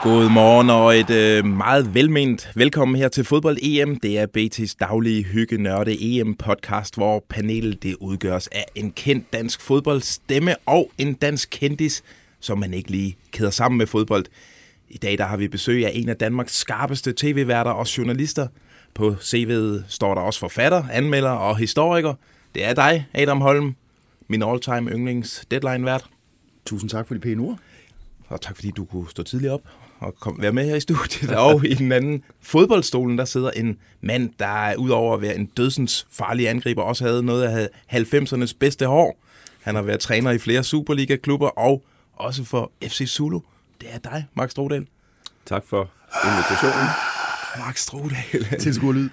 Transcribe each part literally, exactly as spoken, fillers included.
God morgen og et øh, meget velment velkommen her til Fodbold-E M. Det er B T's daglige hygge-nørde E M-podcast, hvor panelet det udgøres af en kendt dansk fodboldstemme og en dansk kendis, som man ikke lige keder sammen med fodbold. I dag der har vi besøg af en af Danmarks skarpeste tv-værter og journalister. På C V'et står der også forfatter, anmelder og historiker. Det er dig, Adam Holm, min all-time yndlings deadline-vært. Tusind tak for de pæne ord. Og tak fordi du kunne stå tidligt op og kom, være med her i studiet. Og i den anden fodboldstolen, der sidder en mand, der udover at være en dødsens farlig angriber, også havde noget af halvfemsernes bedste hår. Han har været træner i flere Superliga-klubber og også for F C Zulu. Det er dig, Mark Strudal. Tak for invitationen. Mark Strudal. Tilskuerlyd.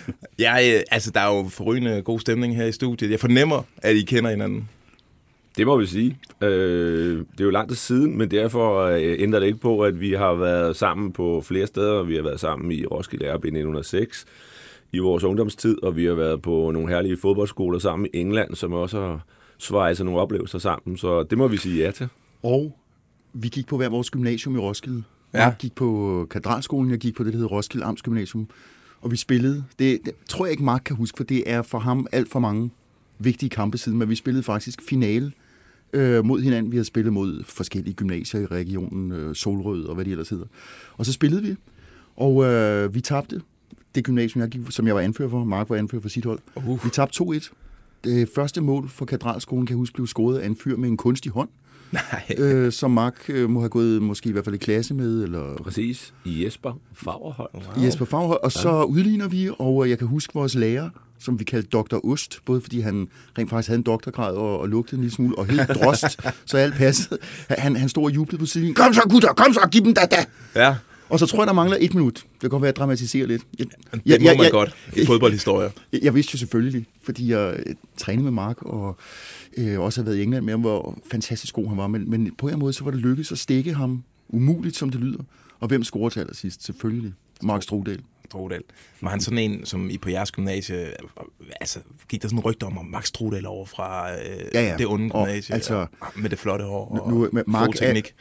Ja, altså der er jo forrygende god stemning her i studiet. Jeg fornemmer, at I kender hinanden. Det må vi sige. Øh, det er jo lang tid siden, men derfor ændrer det ikke på, at vi har været sammen på flere steder. Vi har været sammen i Roskilde R B nitten hundrede og seks i vores ungdomstid, og vi har været på nogle herlige fodboldskoler sammen i England, som også har svejset nogle oplevelser sammen. Så det må vi sige ja til. Og vi gik på hver vores gymnasium i Roskilde. Ja. Jeg gik på Katedralskolen, jeg gik på det, der hedder Roskilde Amtsgymnasium. Og vi spillede, det, det tror jeg ikke Mark kan huske, for det er for ham alt for mange vigtige kampe siden, men vi spillede faktisk finale øh, mod hinanden. Vi havde spillet mod forskellige gymnasier i regionen, øh, Solrød og hvad de ellers hedder. Og så spillede vi, og øh, vi tabte det gymnasium, jeg gik, som jeg var anfører for. Mark var anfører for sit hold. Uh. Vi tabte to et. Det første mål for Katedralskolen, kan jeg huske, blev scoret af en fyr med en kunstig hånd. Nej. Øh, som Mark øh, må have gået måske i hvert fald i klasse med. Eller Præcis. I Jesper Fagerholt. Wow. I Jesper Fagerholt. Og så udligner vi, og jeg kan huske vores lærer, som vi kaldte doktor Ost, både fordi han rent faktisk havde en doktorgrad og, og lugtede en lille smule, og helt drost, så alt passede. Han, han stod og jublede på siden. Kom så, gutter, kom så, giv dem da, da. Ja. Og så tror jeg, der mangler et minut. Det kan godt være, at jeg dramatiserer lidt. Jeg, det jeg, må man jeg, godt i fodboldhistorier. Jeg, jeg vidste jo selvfølgelig, fordi jeg øh, trænede med Mark, og øh, også har været i England med ham, hvor fantastisk god han var. Men, men på en måde, så var det lykkedes at stikke ham, umuligt som det lyder. Og hvem scorede til allersidst? Selvfølgelig Mark Strudal. Strudal. Var han sådan en, som I på jeres gymnasie, altså gik der sådan en rygte om, om Max Strudal over fra øh, ja, ja. det onde gymnasie, altså, og, med det flotte hår og nu, med Mark, god teknik?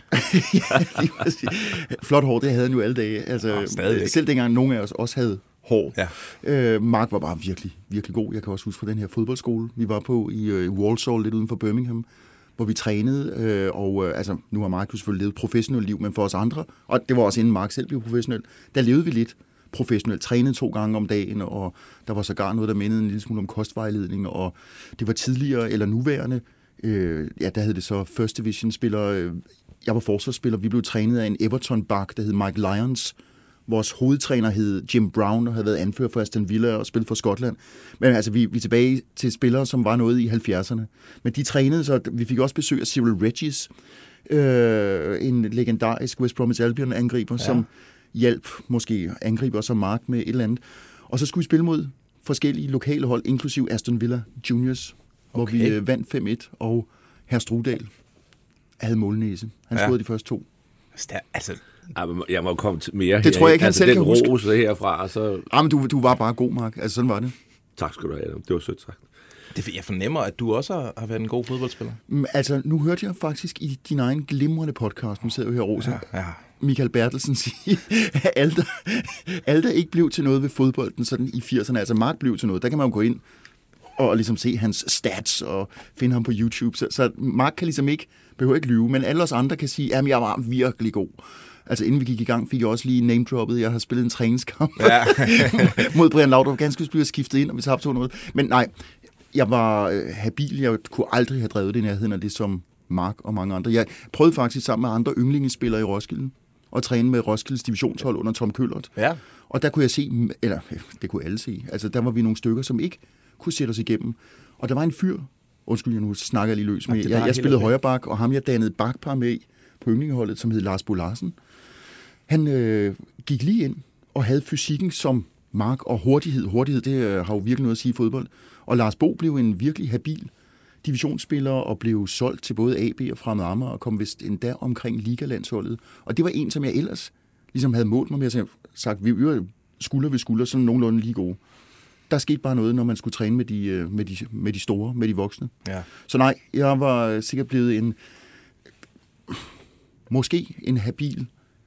Ja, flot hår, det havde han jo alle dage. Altså, oh, selv dengang nogen af os også havde hår. Ja. Øh, Mark var bare virkelig, virkelig god. Jeg kan også huske fra den her fodboldskole, vi var på i øh, Walsall, lidt uden for Birmingham, hvor vi trænede, øh, og øh, altså, nu har Mark jo selvfølgelig levet et professionelt liv, men for os andre, og det var også inden Mark selv blev professionel, der levede vi lidt professionelt, trænede to gange om dagen, og der var sågar noget, der mindede en lille smule om kostvejledning, og det var tidligere eller nuværende, øh, ja, der hed det så First Division-spiller, øh, jeg var forsvarsspiller, vi blev trænet af en Everton-bak, der hed Mike Lyons, vores hovedtræner hed Jim Brown, og havde været anfører for Aston Villa og spillet for Skotland. Men altså, vi, vi er tilbage til spillere, som var noget i halvfjerdserne. Men de trænede, så vi fik også besøg af Cyril Regis, øh, en legendarisk West Bromwich Albion-angriber, ja. Som hjælp måske angriber som Mark med et eller andet. Og så skulle vi spille mod forskellige lokale hold, inklusiv Aston Villa Juniors, okay. Hvor vi øh, vandt fem et, og hr. Strudal havde målnæse. Han ja. Scorede de første to. Altså, jeg må komme til mere det her. Det tror jeg ikke, han altså, selv den kan huske. Rose herfra, så... Jamen, du, du var bare god, Mark. Altså, sådan var det. Tak skal du have, det var sødt sagt. Det, jeg fornemmer, at du også har været en god fodboldspiller. Altså, nu hørte jeg faktisk i din egen glimrende podcast, nu sidder jeg jo her, Rosa, ja, ja. Michael Bertelsen sige, at alle der, alle der ikke blev til noget ved fodbolden sådan i firserne, altså Mark blev til noget, der kan man jo gå ind og ligesom se hans stats og finde ham på YouTube. Så, så Mark kan ligesom ikke, behøver ikke lyve, men alle os andre kan sige, at jeg var virkelig god. Altså inden vi gik i gang, fik jeg også lige name-droppet. Jeg har spillet en træningskamp ja. mod Brian Laudrup. Ganske skulle blive skiftet ind, og vi tabte to nul. Men nej, jeg var øh, habil. Jeg kunne aldrig have drevet det i nærheden af det som Mark og mange andre. Jeg prøvede faktisk sammen med andre yndlingespillere i Roskilde og træne med Roskildes divisionshold under Tom Køllert. Ja. Og der kunne jeg se, eller det kunne alle se, altså der var vi nogle stykker, som ikke kunne sætte os igennem. Og der var en fyr, undskyld, jeg nu snakker jeg lige løs med, jeg, jeg spillede højre bak, og ham jeg dannede bakpar med på yndlingeholdet, som hed Lars Bo Larsen. Han øh, gik lige ind og havde fysikken som Mark og hurtighed. Hurtighed, det øh, har jo virkelig noget at sige i fodbold. Og Lars Bo blev en virkelig habil divisionsspiller og blev solgt til både A B og Fremad Amager og kom vist endda omkring ligalandsholdet. Og det var en, som jeg ellers ligesom havde målt mig med at sagt, vi øger skulder ved skulder, sådan nogenlunde lige gode. Der skete bare noget, når man skulle træne med de, med de, med de store, med de voksne. Ja. Så nej, jeg var sikkert blevet en, måske en habil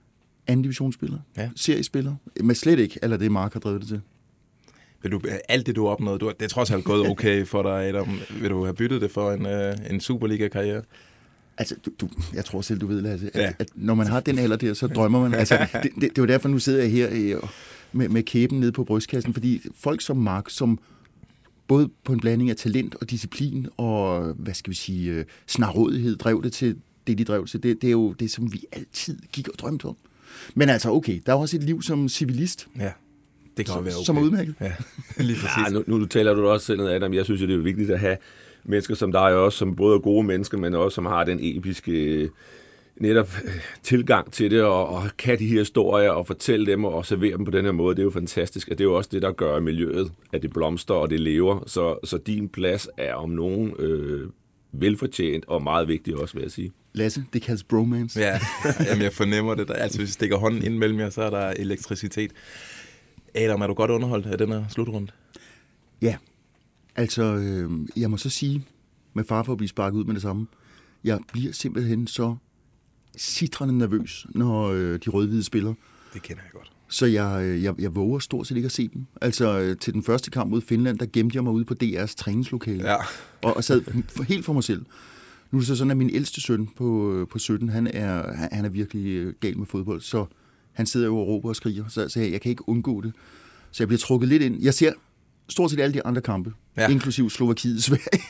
anden divisionsspiller, ja. seriespiller, men slet ikke, eller det Mark har drevet det til. Vil du, alt det, du har opnået, du, det er trods alt gået okay for dig, Adam. Vil du have byttet det for en, uh, en Superliga-karriere? Altså, du, du, jeg tror selv, du ved, Lasse, at, ja. at når man har den alder der, så drømmer man. Altså, det, det, det er jo derfor, nu sidder jeg her øh, med, med kæben nede på brystkassen, fordi folk som Mark, som både på en blanding af talent og disciplin og, hvad skal vi sige, øh, snarrådighed, drev det til det, de drev til, det, det er jo det, som vi altid gik og drømte om. Men altså, okay, der er også et liv som civilist. Ja. Det kan som, være okay. Som er udmærket. Ja, lige præcis. Ja, nu, nu taler du også selv, Adam. Jeg synes, det er vigtigt at have mennesker som dig også, som både er gode mennesker, men også som har den episke netop tilgang til det, og, og kan de her historier, og fortælle dem, og servere dem på den her måde. Det er jo fantastisk, og det er jo også det, der gør miljøet, at det blomster, og det lever. Så, så din plads er om nogen øh, velfortjent, og meget vigtig også, vil jeg sige. Lasse, det kaldes bromance. Ja, jamen, jeg fornemmer det. Altså, hvis jeg stikker hånden ind mellem jer, så er der elektricitet. Adam, er du godt underholdt af den her slutrunde? Ja, altså, øh, jeg må så sige, med far for at blive sparket ud med det samme, jeg bliver simpelthen så sitrende nervøs, når øh, de rødhvide spiller. Det kender jeg godt. Så jeg, jeg, jeg våger stort set ikke at se dem. Altså, øh, til den første kamp mod Finland, der gemte jeg mig ude på D R's træningslokale, ja. og, og sad for, helt for mig selv. Nu er det så sådan, at min ældste søn på, på sytten, han er, han er virkelig gal med fodbold, så han sidder jo og råber og skriger, så, så jeg, jeg kan ikke undgå det. Så jeg bliver trukket lidt ind. Jeg ser stort set alle de andre kampe, ja. Inklusiv Slovakiet, Sverige.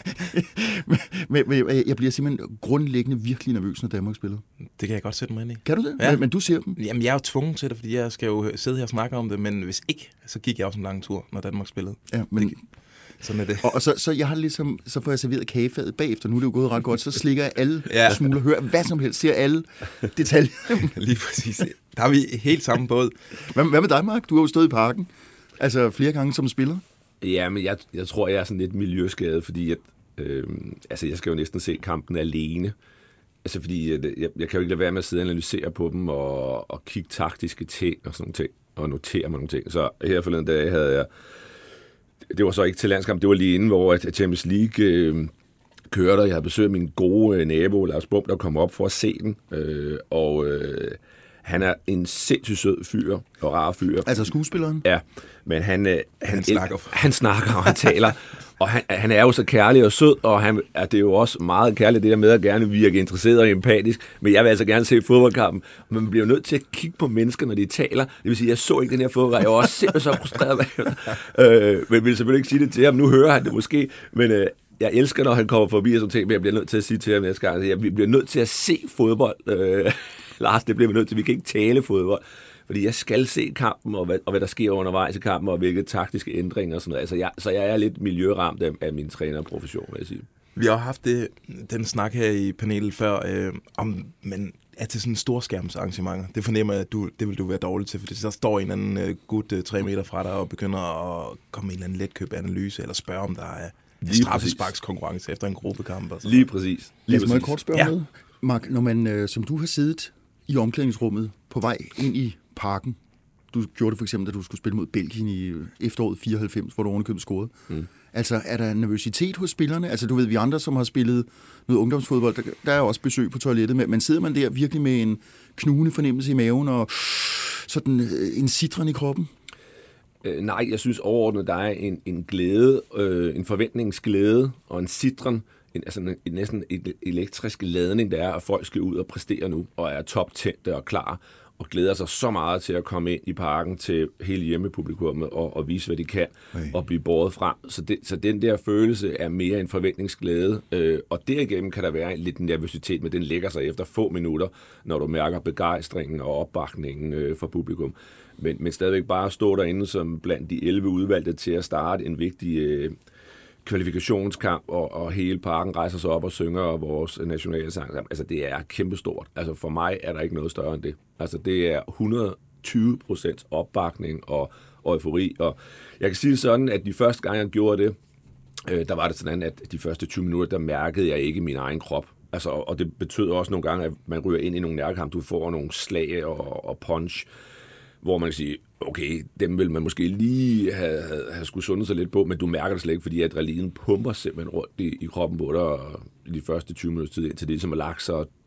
men, men jeg bliver simpelthen grundlæggende virkelig nervøs, når Danmark spiller. Det kan jeg godt sætte mig ind i. Kan du det? Ja. Men, men du ser dem? Jamen, jeg er jo tvunget til det, fordi jeg skal jo sidde her og snakke om det, men hvis ikke, så gik jeg også en lang tur, når Danmark spillede. Ja, men... Det, sådan er det. Og, og så, så, jeg har ligesom, så får jeg serveret kagefadet bagefter, nu er det jo gået ret godt, så slikker jeg alle ja. Smuler, hører hvad som helst, ser alle detaljer. Lige præcis. Der er vi helt samme båd. Hvad, hvad med dig, Mark? Du har jo stået i parken, altså flere gange som spiller. Ja, men jeg, jeg tror, jeg er sådan lidt miljøskadet, fordi at, øh, altså, jeg skal jo næsten se kampen alene. Altså, fordi jeg, jeg, jeg kan jo ikke lade være med at sidde og analysere på dem og, og kigge taktiske ting og sådan nogle ting, og notere mig nogle ting. Så her forleden dag havde jeg, det var så ikke til landskamp, det var lige inden, hvor Champions League øh, kørte, og jeg havde besøgt min gode øh, nabo, Lars Bum, der kom op for at se den, øh, og... Øh, han er en sindssygt sød fyr og rar fyr. Altså skuespilleren? Ja, men han, han, han, snakker. han snakker, og han taler. Og han, han er jo så kærlig og sød, og han, er det er jo også meget kærligt det der med at gerne virke interesseret og empatisk. Men jeg vil altså gerne se fodboldkampen. Men man bliver nødt til at kigge på mennesker, når de taler. Det vil sige, jeg så ikke den her fodboldkamp. Jeg var også simpelthen så frustreret. øh, men jeg vil selvfølgelig ikke sige det til ham. Nu hører han det måske. Men øh, jeg elsker, når han kommer forbi og sådan ting. Men jeg bliver nødt til at sige til ham næste gang. Jeg bliver nødt til at se fodbold. Øh, Lars, det bliver vi nødt til. Vi kan ikke tale fodbold. Fordi jeg skal se kampen, og hvad, og hvad der sker undervejs i kampen, og hvilke taktiske ændringer og sådan noget. Altså jeg, så jeg er lidt miljøramt af, af min trænerprofession, vil jeg sige. Vi har haft det, den snak her i panelet før, øh, om men er til sådan en storskærmsarrangementer. Det fornemmer jeg, at du, det vil du være dårlig til, fordi så står en anden øh, gut øh, tre meter fra dig og begynder at komme med en eller anden letkøbt analyse, eller spørge, om der er straffesparkskonkurrence efter en gruppekamp. Og sådan. Lige præcis. Lad mig kort spørge ja. noget. Mark, når man, øh, som du har siddet i omklædningsrummet på vej ind i parken, du gjorde det for eksempel, da du skulle spille mod Belgien i efteråret fireoghalvfems, hvor du ovenikøbet scorede. Mm. Altså, er der nervøsitet hos spillerne? Altså, du ved, vi andre, som har spillet noget ungdomsfodbold, der, der er også besøg på toilettet, men sidder man der virkelig med en knugende fornemmelse i maven og sådan en sitren i kroppen? Øh, nej, jeg synes overordnet, der er en, en glæde, øh, en forventningsglæde og en sitren, en, altså en, en næsten en elektrisk ladning, der er, at folk skal ud og præstere nu, og er toptændte og klar, og glæder sig så meget til at komme ind i parken til hele hjemmepublikummet og, og vise, hvad de kan, okay. og blive båret frem. Så, det, så den der følelse er mere en forventningsglæde, øh, og derigennem kan der være lidt nervøsitet, men den lægger sig efter få minutter, når du mærker begejstringen og opbakningen øh, fra publikum. Men, men stadigvæk bare stå derinde som blandt de elleve udvalgte til at starte en vigtig øh, kvalifikationskamp, og, og hele parken rejser sig op og synger vores nationale sang. Altså, det er kæmpestort. Altså, for mig er der ikke noget større end det. Altså, det er hundrede og tyve procent opbakning og, og eufori. Og jeg kan sige sådan, at de første gange, jeg gjorde det, øh, der var det sådan, at de første tyve minutter, der mærkede jeg ikke min egen krop. Altså, og det betød også nogle gange, at man ryger ind i nogle nærkamp. Du får nogle slag og, og punch, hvor man kan sige, okay, dem vil man måske lige have, have, have skulle sundet sig lidt på, men du mærker det slet ikke, fordi adrenalin pumper simpelthen rundt i, i kroppen på dig i de første tyve minutter tid, indtil det ligesom er lagt sig, og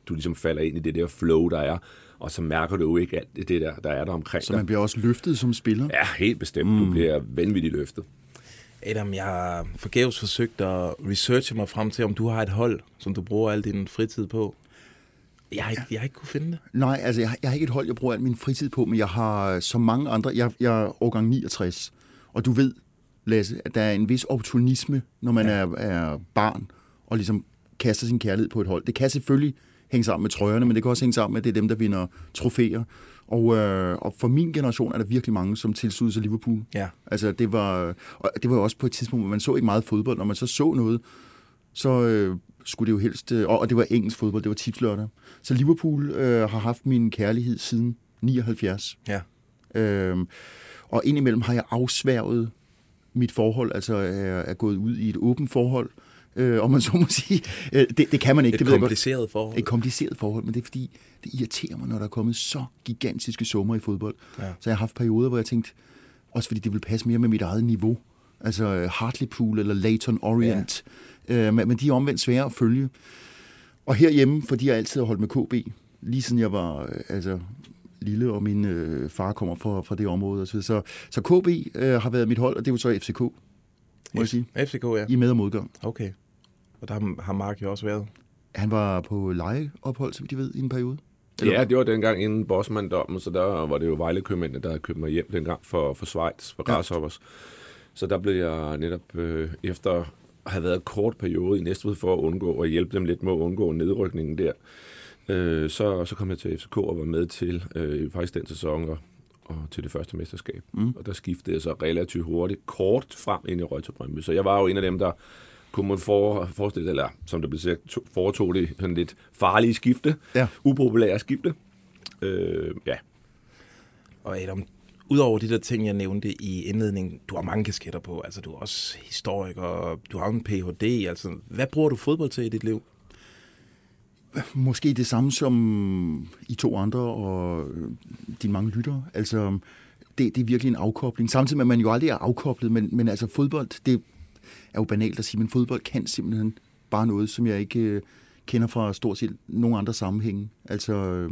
du ligesom falder ind i det der flow, der er, og så mærker du jo ikke alt det der, der er der omkring dig. Så man bliver også løftet som spiller? Ja, helt bestemt. Mm. Du bliver vanvittigt løftet. Adam, jeg har forgæves forsøgt at researche mig frem til, om du har et hold, som du bruger al din fritid på. Jeg har ikke, jeg har ikke kunne finde det. Nej, altså jeg, jeg har ikke et hold, jeg bruger al min fritid på, men jeg har så mange andre. Jeg, jeg er årgang niogtres, og du ved, Lasse, at der er en vis opportunisme, når man ja. er, er barn, og ligesom kaster sin kærlighed på et hold. Det kan selvfølgelig hænge sammen med trøjerne, men det kan også hænge sammen med, at det er dem, der vinder trofæer. Og, øh, og for min generation er der virkelig mange, som tilsluttede sig Liverpool. Ja. Altså det var, og det var også på et tidspunkt, hvor man så ikke meget fodbold. Når man så så noget, så øh, skulle det jo helst... Øh, og det var engelsk fodbold, det var tipslørdag. Så Liverpool øh, har haft min kærlighed siden nioghalvfjerds. Ja. Øh, og indimellem har jeg afsværget mit forhold, altså er, er gået ud i et åbent forhold. Øh, og man så må sige, øh, det, det kan man ikke. Et det ved kompliceret forhold. Et kompliceret forhold, men det er fordi, det irriterer mig, når der er kommet så gigantiske summer i fodbold. Ja. Så jeg har haft perioder, hvor jeg tænkte, også fordi det vil passe mere med mit eget niveau. Altså Hartlepool eller Leyton Orient. Ja. Øh, men de er omvendt svære at følge. Og herhjemme, fordi jeg altid har holdt med K B, lige siden jeg var øh, altså, lille, og min øh, far kommer fra, fra det område. Så, så, så K B øh, har været mit hold, og det var så F C K, må F- jeg sige. F C K, ja. I med- og modgang. Okay. Og der har Mark jo også været. Han var på lejeophold, så vidt I ved, i en periode. Eller? Ja, det var dengang inden Bosman-dommen, så der var det jo Vejle-købmændene, der havde købt mig hjem dengang for, for Schweiz, for Grasshoppers. Ja. Så der blev jeg netop øh, efter at have været en kort periode i Næstved for at undgå og hjælpe dem lidt med at undgå nedrykningen der. Øh, så, så kom jeg til F C K og var med til øh, faktisk den sæson og, og til det første mesterskab. Mm. Og der skiftede jeg så relativt hurtigt, kort frem ind i Reuter Brøndby. Så jeg var jo en af dem, der kunne man for, forestille, eller som der blev sagt, foretog det sådan lidt farlige skifte, ja. upopulære skifte. Øh, ja. Og Adam, udover de der ting, jeg nævnte i indledningen, du har mange kasketter på, altså du er også historiker, du har en P H D, altså hvad bruger du fodbold til i dit liv? Måske det samme som I to andre og dine mange lyttere. Altså, det, det er virkelig en afkobling. Samtidig med, at man jo aldrig er afkoblet, men, men altså fodbold, det er jo banalt at sige, men fodbold kan simpelthen bare noget, som jeg ikke øh, kender fra stort set nogen andre sammenhænge. Altså, øh,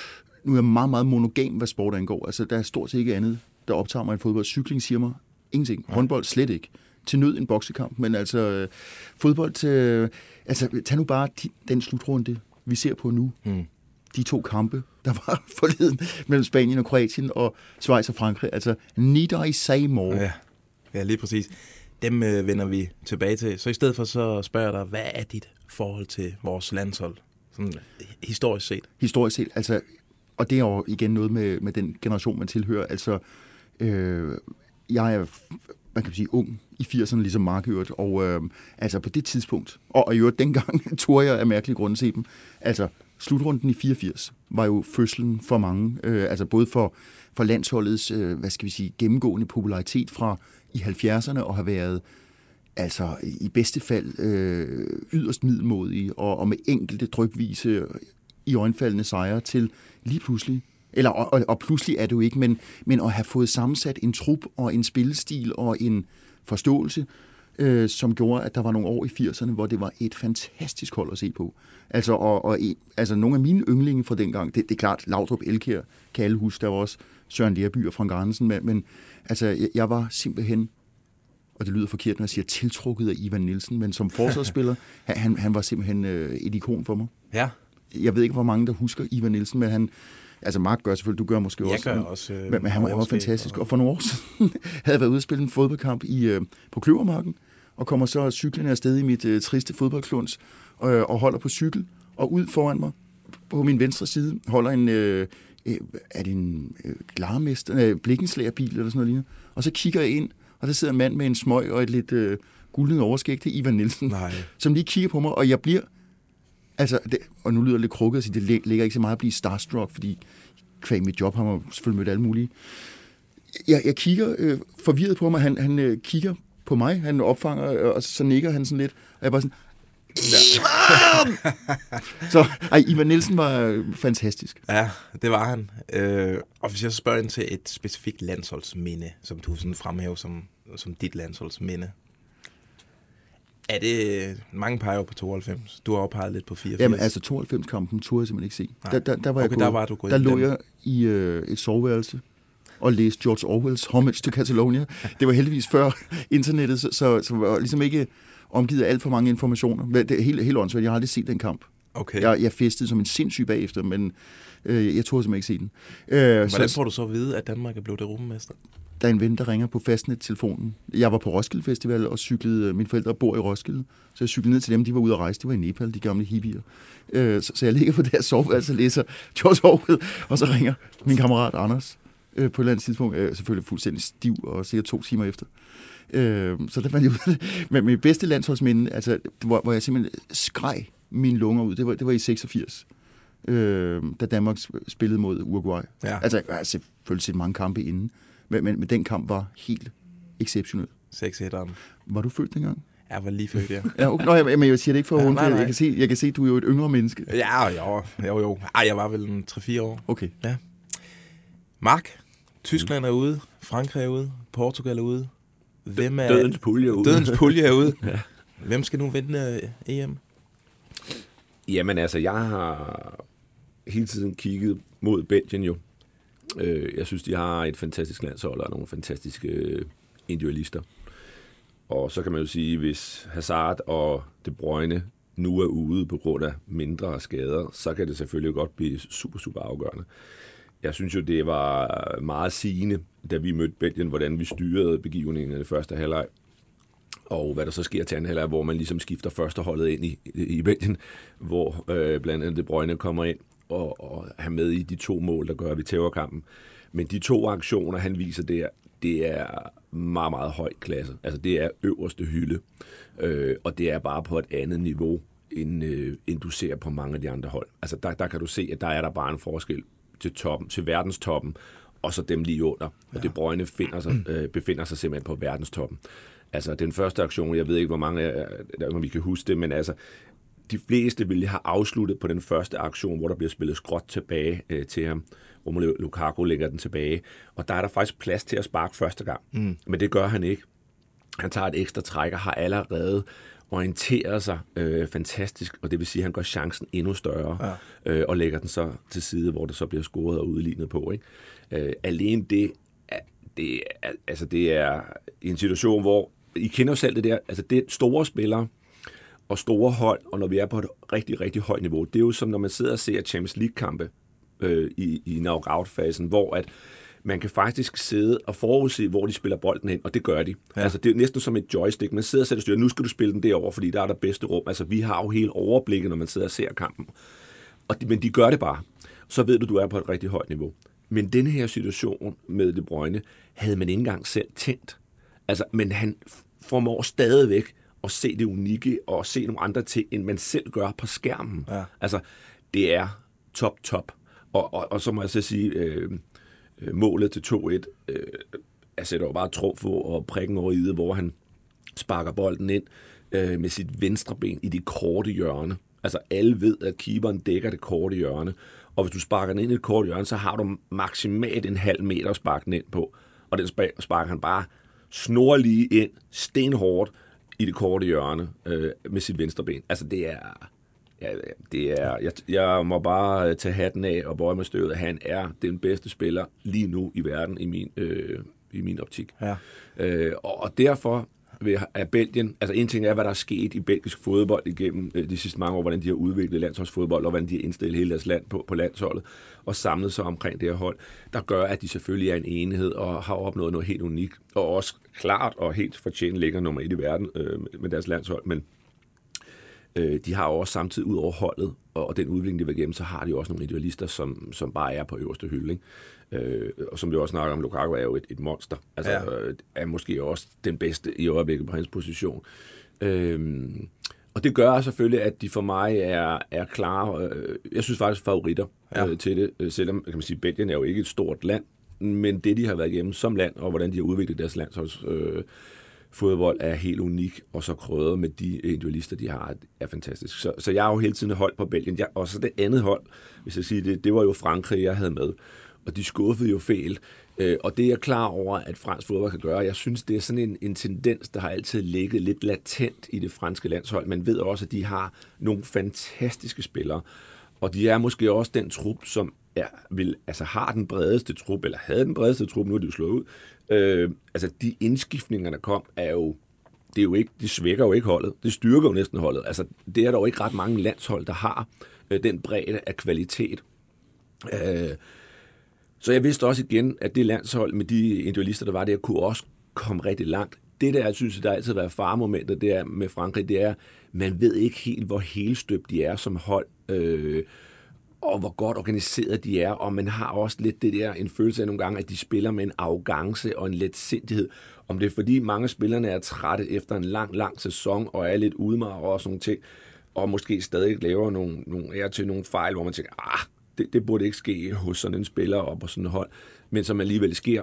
nu er jeg meget, meget monogam, hvad sport angår. Altså, der er stort set ikke andet, der optager mig en fodbold. Cykling siger mig ingenting. Håndbold slet ikke. Til nød en boksekamp, men altså øh, fodbold til... Øh, altså, tag nu bare de, den slutrunde, vi ser på nu. Mm. De to kampe, der var forleden mellem Spanien og Kroatien og Schweiz og Frankrig. Altså, need I say more? Ja, ja lige præcis. Dem øh, vender vi tilbage til. Så i stedet for så spørger jeg dig, hvad er dit forhold til vores landshold? Sådan historisk set. Historisk set, altså... Og det er jo igen noget med, med den generation, man tilhører. Altså, øh, jeg er... man kan sige, ung i firserne, ligesom Mark Øvrigt, og øh, altså på det tidspunkt, og i øvrigt dengang, turde jeg af mærkelige grunde se dem, altså slutrunden i fireogfirs var jo fødslen for mange, øh, altså både for, for landsholdets, øh, hvad skal vi sige, gennemgående popularitet fra i halvfjerdserne, og har været, altså i bedste fald, øh, yderst middelmådige, og, og med enkelte drypvise i øjenfaldende sejre til lige pludselig, Eller, og, og pludselig er det jo ikke, men, men at have fået sammensat en trup og en spillestil og en forståelse, øh, som gjorde, at der var nogle år i firserne, hvor det var et fantastisk hold at se på. Altså, og, og, altså nogle af mine yndlinge fra dengang, det, det er klart, Laudrup Elkjær, kan alle huske, der var også Søren Lerby og Frank Andersen, men, men altså, jeg, jeg var simpelthen, og det lyder forkert, når jeg siger tiltrukket af Ivan Nielsen, men som forsvarsspiller, han, han var simpelthen øh, et ikon for mig. Ja. Jeg ved ikke, hvor mange, der husker Ivan Nielsen, men han... Altså, Mark gør selvfølgelig, du gør måske jeg også. Jeg gør også. Øh, men, men han var, var fantastisk. Og... og for nogle år siden havde jeg været ude og spille en fodboldkamp i, øh, på Kløvermarken, og kommer så cyklende afsted i mit øh, triste fodboldklunds, øh, og holder på cykel, og ud foran mig, på min venstre side, holder en, øh, øh, er det en øh, glarmester, øh, blikkenslagerbil eller sådan noget lignende. Og så kigger jeg ind, og der sidder en mand med en smøg og et lidt øh, guldnet overskæg til Ivan Nielsen, Nej. som lige kigger på mig, og jeg bliver... Altså, det, og nu lyder det lidt krukket at sige, det ligger ikke så meget at blive starstruck, fordi kvæg mit job har man selvfølgelig mødt alle mulige. Jeg, jeg kigger øh, forvirret på mig, han, han øh, kigger på mig, han opfanger, øh, og så nikker han sådan lidt, og jeg bare sådan, Ivan! Så, ej, Ivan Nielsen var øh, fantastisk. Ja, det var han. Øh, og hvis jeg så spørger ind til et specifikt landsholdsminde, som du sådan fremhæver som, som dit landsholdsminde. Er det... Mange peger på tooghalvfems. Du har jo peget lidt på fireogfirs. Jamen, altså tooghalvfems-kampen turde jeg simpelthen ikke se. Der, der, der var okay, jeg gået, der var du gået Der lå dem. jeg i øh, et soveværelse og læste George Orwells Homage to Catalonia. Det var heldigvis før internettet, så, så, så var ligesom ikke omgivet af alt for mange informationer. Det er helt, helt åndssvagt. Jeg har aldrig set den kamp. Okay. Jeg, jeg festede som en sindssyg bagefter, men øh, jeg turde simpelthen ikke se den. Øh, Hvordan får du så at vide, at Danmark er blevet europamester? Der er en ven, der ringer på fastnet-telefonen. Jeg var på Roskilde Festival og cyklede. Mine forældre bor i Roskilde, så jeg cyklede ned til dem. De var ude at rejse. De var i Nepal, de gamle hippier. Øh, så, så jeg ligger på deres soveværelse og læser George Orwell, og så ringer min kammerat Anders øh, på et eller andet tidspunkt. Øh, selvfølgelig fuldstændig stiv og sikkert to timer efter. Øh, så der fandt jeg ud af det. Men mit bedste landsholdsminde, altså, hvor, hvor jeg simpelthen skreg mine lunger ud, det var, det var i seksogfirs. Øh, da Danmark spillede mod Uruguay. Ja. Altså, jeg har selvfølgelig set mange kampe inden, men, men, men den kamp var helt exceptionel. seks-etteren. Var du født dengang? Jeg var lige født, ja. Ja, okay. Nå, jeg, men jeg siger det ikke for at ja, hunde, nej, nej. jeg kan se, jeg kan se, du er jo et yngre menneske. Ja, jo, jo, jo. Ej, jeg var vel en tre-fire år. Okay. Ja. Mark, Tyskland er ude, Frankrig er ude, Portugal er ude. Hvem er... Dødens pulje er ude. Dødens pulje er ude. Ja. Hvem skal nu vinde E M? Jamen altså, jeg har hele tiden kigget mod Belgien jo. Jeg synes, de har et fantastisk landshold og nogle fantastiske individualister. Og så kan man jo sige, hvis Hazard og De Bruyne nu er ude på grund af mindre skader, så kan det selvfølgelig godt blive super, super afgørende. Jeg synes jo, det var meget sigende, da vi mødte Belgien, hvordan vi styrede begivenheden i det første halvleg. Og hvad der så sker til anden halvleg, hvor man ligesom skifter førsteholdet ind i, i Belgien, hvor øh, blandt andet De Bruyne kommer ind og, og er med i de to mål, der gør, at vi tæver kampen. Men de to aktioner, han viser der, det er meget, meget høj klasse. Altså det er øverste hylde, øh, og det er bare på et andet niveau, end, øh, end du ser på mange af de andre hold. Altså der, der kan du se, at der er der bare en forskel til toppen, til verdenstoppen, og så dem lige under. Og De Bruyne finder sig, øh, befinder sig simpelthen på verdenstoppen. Altså den første aktion, jeg ved ikke, hvor mange af vi kan huske det, men altså de fleste ville have afsluttet på den første aktion, hvor der bliver spillet skråt tilbage øh, til ham. Romelu Lukaku lægger den tilbage, og der er der faktisk plads til at sparke første gang. Mm. Men det gør han ikke. Han tager et ekstra træk og har allerede orienteret sig øh, fantastisk, og det vil sige, at han gør chancen endnu større, ja. øh, og lægger den så til side, hvor det så bliver scoret og udlignet på. Ikke? Øh, alene det, det, altså det er en situation, hvor I kender jo selv det der, altså det er store spillere og store hold, og når vi er på et rigtig, rigtig højt niveau, det er jo som når man sidder og ser Champions League-kampe øh, i, i knockout-fasen, hvor at man kan faktisk sidde og forudse, hvor de spiller bolden hen, og det gør de. Ja. Altså det er næsten som et joystick. Man sidder og sætter styr, nu skal du spille den derover, fordi der er der bedste rum. Altså vi har jo helt overblikket, når man sidder og ser kampen. Og de, men de gør det bare. Så ved du, du er på et rigtig højt niveau. Men den her situation med De Bruyne havde man ikke engang selv tænkt. Altså, men han formår stadigvæk at se det unikke og se nogle andre ting, end man selv gør på skærmen. Ja. Altså, det er top, top. Og, og, og så må jeg så sige, øh, målet til to et, øh, jeg sætter jo bare trumf og prikken over i det, hvor han sparker bolden ind øh, med sit venstre ben i det korte hjørne. Altså, alle ved, at keeperen dækker det korte hjørne. Og hvis du sparker den ind i et korte hjørne, så har du maksimalt en halv meter at sparke den ind på. Og den sparker han bare snorlige ind, stenhårdt i det korte hjørne øh, med sit venstre ben. Altså det er, ja, det er jeg, jeg må bare tage hatten af og bøje med støvet. Han er den bedste spiller lige nu i verden i min, øh, i min optik. Ja. Øh, og, og derfor er Belgien, altså en ting er, hvad der er sket i belgisk fodbold igennem øh, de sidste mange år, hvordan de har udviklet landsholdsfodbold, og hvordan de har indstillet hele deres land på, på landsholdet, og samlet sig omkring det her hold, der gør, at de selvfølgelig er en enhed, og har opnået noget helt unikt, og også klart og helt fortjent ligger nummer et i verden øh, med deres landshold, men øh, de har også samtidig ud over holdet, og, og den udvikling, de var igennem, så har de også nogle idealister, som, som bare er på øverste hylde, ikke? Øh, og som vi også snakker om, Lukaku er jo et, et monster. Altså ja. øh, er måske også den bedste i øjeblikket på hans position. Øh, og det gør selvfølgelig, at de for mig er, er klare. Øh, jeg synes faktisk favoritter ja. øh, til det. Øh, selvom kan man sige, Belgien er jo ikke et stort land, men det de har været igennem som land, og hvordan de har udviklet deres landsholds øh, fodbold er helt unik, og så krydret med de individualister, de har, er fantastisk. Så, så jeg har jo hele tiden holdt på Belgien. Jeg, og så det andet hold, hvis jeg siger det, det var jo Frankrig, jeg havde med. Og de skuffede jo fejl Øh, og det er jeg klar over, at fransk fodbold kan gøre. Jeg synes, det er sådan en, en tendens, der har altid ligget lidt latent i det franske landshold. Man ved også, at de har nogle fantastiske spillere. Og de er måske også den trup, som er, vil, altså har den bredeste trup, eller havde den bredeste trup, nu er de jo slået ud. Øh, altså de indskiftninger, der kom, er jo, det er jo ikke, de svækker jo ikke holdet. Det styrker jo næsten holdet. Altså det er der jo ikke ret mange landshold, der har øh, den bredde af kvalitet. Øh, så jeg vidste også igen, at det landshold med de individualister, der var der, kunne også komme rigtig langt. Det der, jeg synes, der altid har været faremomentet, det er med Frankrig, det er, man ved ikke helt, hvor helstøbt de er som hold. Øh, og hvor godt organiseret de er, og man har også lidt det der, en følelse af nogle gange, at de spiller med en arrogance og en letsindighed. Om det er fordi mange af spillerne er trætte efter en lang, lang sæson, og er lidt udmarret og sådan nogle ting, og måske stadig laver nogle, nogle ære til nogle fejl, hvor man tænker, ah, det, det burde ikke ske hos sådan en spiller og på sådan et hold, men som alligevel sker.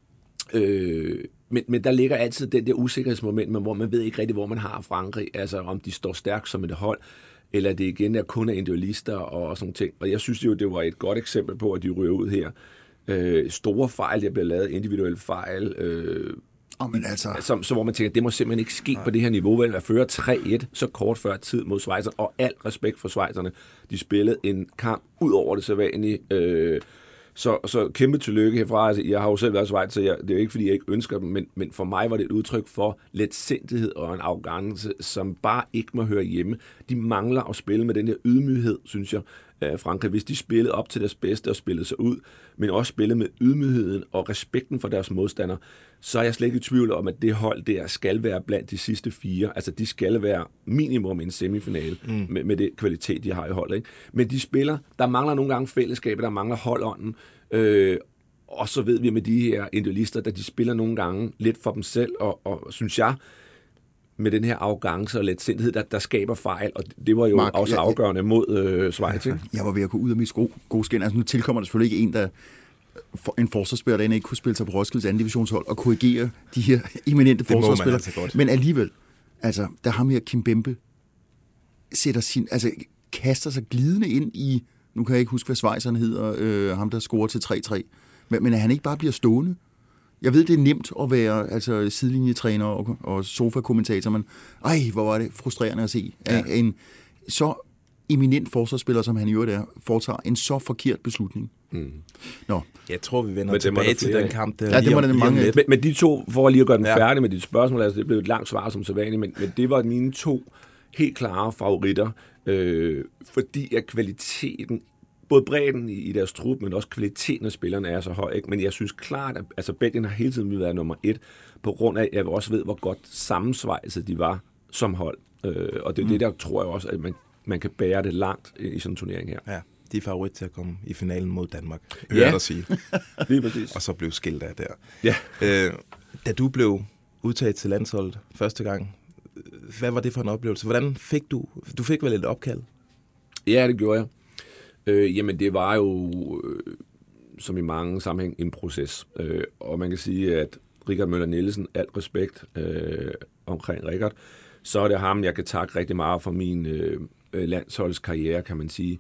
Øh, men, men der ligger altid den der usikkerhedsmoment, hvor man ved ikke rigtig, hvor man har Frankrig, altså om de står stærkt som et hold, eller det igen er kun af individualister og sådan ting. Og jeg synes jo, det var et godt eksempel på, at de ryger ud her. Øh, store fejl, der bliver lavet, individuelle fejl, øh, oh, men altså... som, så hvor man tænker, det må simpelthen ikke ske Nej. På det her niveau, vel at føre tre et så kort før tid mod Schweizerne, og al respekt for schweizerne. De spillede en kamp ud over det sædvanlige. Øh, Så, så kæmpe tillykke herfra. Altså, jeg har jo selv været Schweiz, så jeg, det er jo ikke, fordi jeg ikke ønsker dem, men, men for mig var det et udtryk for letsindighed og en arrogance, som bare ikke må høre hjemme. De mangler at spille med den her ydmyghed, synes jeg, Frankrig. Hvis de spillede op til deres bedste og spillede sig ud, men også spillede med ydmygheden og respekten for deres modstandere, så er jeg slet ikke i tvivl om, at det hold der skal være blandt de sidste fire. Altså, de skal være minimum i en semifinale mm. med, med det kvalitet, de har i holdet. Ikke? Men de spiller, der mangler nogle gange fællesskabet, der mangler holdånden, øh, og så ved vi med de her individualister, at de spiller nogle gange lidt for dem selv, og, og synes jeg, med den her arrogance og letsindighed, der, der skaber fejl, og det var jo Mark, også jeg, afgørende mod øh, Schweiz. Jeg var ved at gå ud af mit sko, gode skin. Altså, nu tilkommer der selvfølgelig ikke en, der for, en forsvarsspiller, der ikke kunne spille sig på Roskildes anden divisionshold og korrigere de her eminente forsvarsspillere. Altså men alligevel, altså, der ham her Kim Bembe sætter sin, altså, kaster sig glidende ind i, nu kan jeg ikke huske, hvad schweizerne hedder, øh, ham der scorer til tre tre, men, men at han ikke bare bliver stående. Jeg ved, det er nemt at være altså, sidelinjetræner og, og sofa-kommentator, men ej, hvor var det frustrerende at se. Ja. En så eminent forsvarsspiller, som han i øvrigt er, foretager en så forkert beslutning. Mm. Nå. Jeg tror, vi vender tilbage til den kamp. Der ja, det var det mange. Men, men de to, for lige at gøre den ja. færdig med dit spørgsmål, altså det blev et langt svar som sædvanligt, men, men det var mine to helt klare favoritter, øh, fordi at kvaliteten, både bredden i deres trup, men også kvaliteten af spillerne er så høj. Ikke? Men jeg synes klart, at altså Belgien har hele tiden været nummer et, på grund af, at jeg også ved, hvor godt sammensvejset de var som hold. Øh, og det er mm. det, der tror jeg også, at man, man kan bære det langt i sådan en turnering her. Ja, de er favorit til at komme i finalen mod Danmark. Ja, at sige. Det er præcis. Og så blev skilt af der. Ja. Øh, da du blev udtaget til landsholdet første gang, hvad var det for en oplevelse? Hvordan fik du, du fik vel et opkald? Ja, det gjorde jeg. Øh, jamen, det var jo, øh, som i mange sammenhæng, en proces. Øh, og man kan sige, at Richard Møller Nielsen, alt respekt øh, omkring Richard, så er det ham, jeg kan takke rigtig meget for min øh, landsholdskarriere, kan man sige.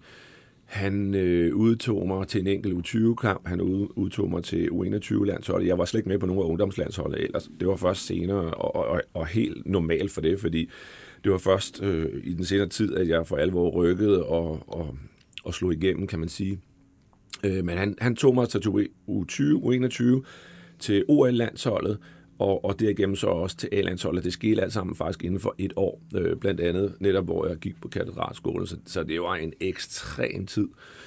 Han øh, udtog mig til en enkelt U tyve-kamp, han udtog mig til U enogtyve-landsholdet. Jeg var slet ikke med på nogen af ungdomslandsholdet ellers. Det var først senere, og, og, og helt normalt for det, fordi det var først øh, i den senere tid, at jeg for alvor rykkede og, og, og slog igennem, kan man sige. Øh, men han, han tog mig til U tyve, U enogtyve, til O L-landsholdet, og, og derigennem så også til A-landsholdet. Det skete alt sammen faktisk inden for et år, øh, blandt andet netop, hvor jeg gik på katedralskolen, så, så det var en ekstrem tid.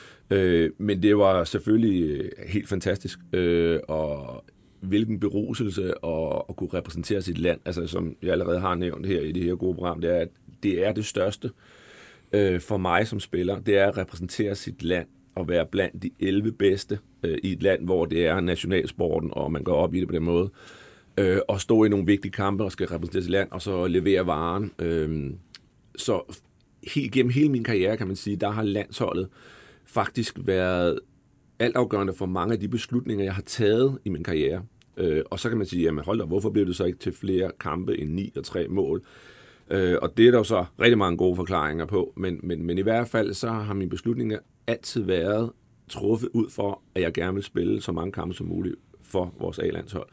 Øh, men det var selvfølgelig helt fantastisk, øh, og hvilken beruselse at, at kunne repræsentere sit land, altså som jeg allerede har nævnt her i det her gode program, det er, at det er det største øh, for mig som spiller, det er at repræsentere sit land og være blandt de elleve bedste øh, i et land, hvor det er nationalsporten, og man går op i det på den måde. Øh, og stå i nogle vigtige kampe og skal repræsentere sit land, og så levere varen. Øh, så helt, gennem hele min karriere, kan man sige, der har landsholdet faktisk været altafgørende for mange af de beslutninger, jeg har taget i min karriere. Øh, og så kan man sige, jamen hold da, hvorfor blev det så ikke til flere kampe end ni og tre mål? Øh, og det er der jo så rigtig mange gode forklaringer på, men, men, men i hvert fald så har mine beslutninger altid været truffet ud for, at jeg gerne vil spille så mange kampe som muligt for vores A-landshold.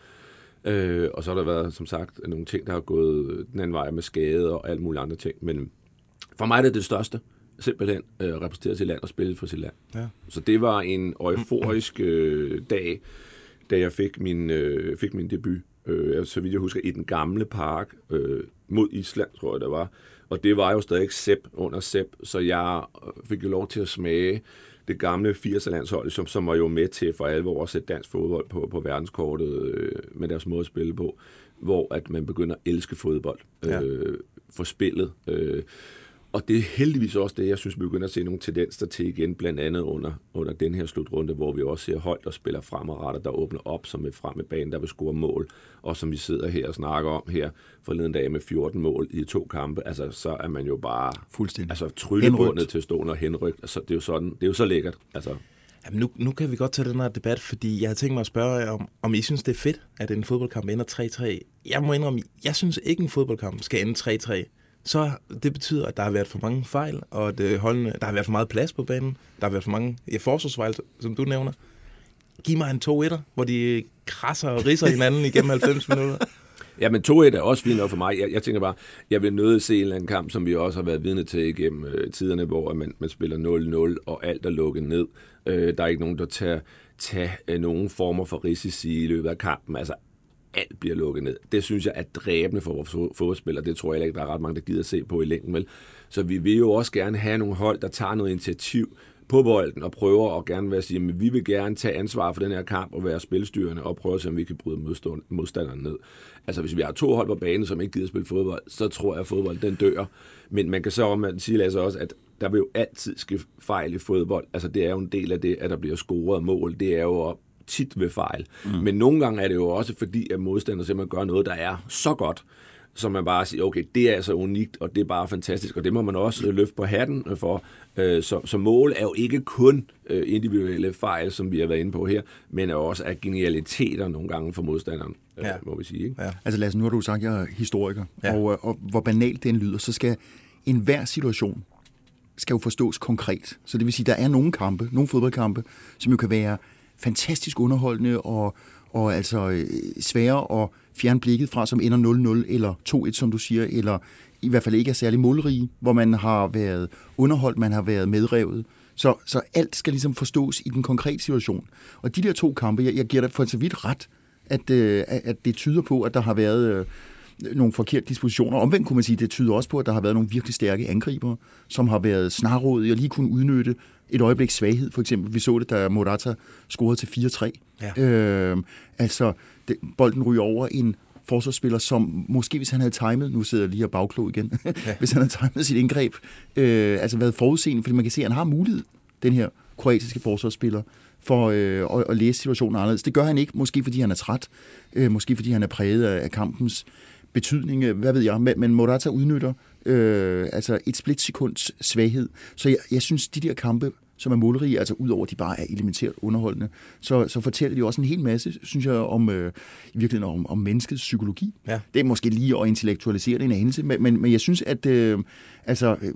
Øh, og så har der været, som sagt, nogle ting, der har gået den anden vej med skade og alt muligt andre ting. Men for mig er det det største, simpelthen øh, repræsentere sit land og spille for sit land. Ja. Så det var en euforisk øh, dag, da jeg fik min, øh, fik min debut. Øh, så vidt jeg husker, i den gamle park øh, mod Island, tror jeg, der var. Og det var jo stadig Sepp under Sepp, så jeg fik jo lov til at smage det gamle firser-landshold, som, som var jo med til for alvor at sætte dansk fodbold på, på verdenskortet øh, med deres måde at spille på, hvor at man begynder at elske fodbold øh, ja. for spillet. Øh, og det er heldigvis også det, jeg synes, vi begynder at se nogle tendenser til igen, blandt andet under, under den her slutrunde, hvor vi også ser hold, der spiller fremadrettet, der åbner op som et frem i banen, der vil score mål, og som vi sidder her og snakker om her forleden dag med fjorten mål i to kampe, altså så er man jo bare fuldstændig altså tryllebundet til stående og henrygt. Altså, det er jo sådan, det er jo så lækkert. Altså. Jamen nu, nu kan vi godt tage den her debat, fordi jeg har tænkt mig at spørge jer om, om I synes, det er fedt, at en fodboldkamp ender tre tre. Jeg må indrømme, jeg synes ikke, en fodboldkamp skal ende tre tre. Så det betyder, at der har været for mange fejl, og at holdene, der har været for meget plads på banen. Der har været for mange ja, forsvarsfejl, som du nævner. Giv mig en to etter, hvor de krasser og ridser hinanden igennem halvfems minutter. Ja, men to et er også fint nok for mig. Jeg, jeg tænker bare, jeg vil nødt se en eller anden kamp, som vi også har været vidne til igennem øh, tiderne, hvor man, man spiller nul nul, og alt er lukket ned. Øh, der er ikke nogen, der tager, tager øh, nogen former for risici i løbet af kampen. Altså, alt bliver lukket ned. Det synes jeg er dræbende for vores fodboldspillere. Det tror jeg ikke, der er ret mange, der gider se på i længden. Vel? Så vi vil jo også gerne have nogle hold, der tager noget initiativ på bolden og prøver at gerne være at sige, at vi vil gerne tage ansvar for den her kamp og være spilstyrende og prøve at se, om vi kan bryde modstanderen ned. Altså hvis vi har to hold på banen, som ikke gider spille fodbold, så tror jeg, at fodbold den dør. Men man kan så om at sige, Lasse, også, at der vil jo altid ske fejl i fodbold. Altså det er jo en del af det, at der bliver scoret mål. Det er jo tit ved fejl. Mm. Men nogle gange er det jo også fordi, at modstanderen simpelthen gør noget, der er så godt, så man bare siger, okay, det er altså unikt, og det er bare fantastisk, og det må man også løfte på hatten for. Så, så mål er jo ikke kun individuelle fejl, som vi har været inde på her, men er også af genialiteter nogle gange for modstanderen, ja. må vi sige. Ikke? Ja. Altså Lasse, nu har du sagt, at jeg er historiker, ja. og, og hvor banalt den lyder, så skal enhver situation skal jo forstås konkret. Så det vil sige, at der er nogle kampe, nogle fodboldkampe, som jo kan være fantastisk underholdende og, og altså svære at fjerne blikket fra, som ender nul nul eller to et, som du siger, eller i hvert fald ikke er særlig målrige, hvor man har været underholdt, man har været medrevet. Så, så alt skal ligesom forstås i den konkrete situation. Og de der to kampe, jeg, jeg giver dig for så vidt ret, at, øh, at det tyder på, at der har været øh, nogle forkerte dispositioner. Omvendt kunne man sige, at det tyder også på, at der har været nogle virkelig stærke angribere, som har været snarrådige og lige kunne udnytte et øjebliks svaghed, for eksempel. Vi så det, da Morata scorede til fire tre. Ja. Øh, altså, det, bolden ryger over en forsvarsspiller, som måske, hvis han havde timet, nu sidder jeg lige og bagklog igen, ja. hvis han havde timet sit indgreb, øh, altså været forudseende, fordi man kan se, at han har mulighed, den her kroatiske forsvarsspiller, for øh, at, at læse situationen anderledes. Det gør han ikke, måske fordi han er træt, øh, måske fordi han er præget af, af kampens betydning, hvad ved jeg, men, men Morata udnytter øh, altså et splitsekunds svaghed. Så jeg, jeg synes, de der kampe, som er målrige, altså udover de bare er elementært underholdende, så, så fortæller de også en hel masse, synes jeg, om øh, i virkeligheden om, om menneskets psykologi. Ja. Det er måske lige at intellektualisere det en anelse, men, men, men jeg synes, at øh, altså, øh,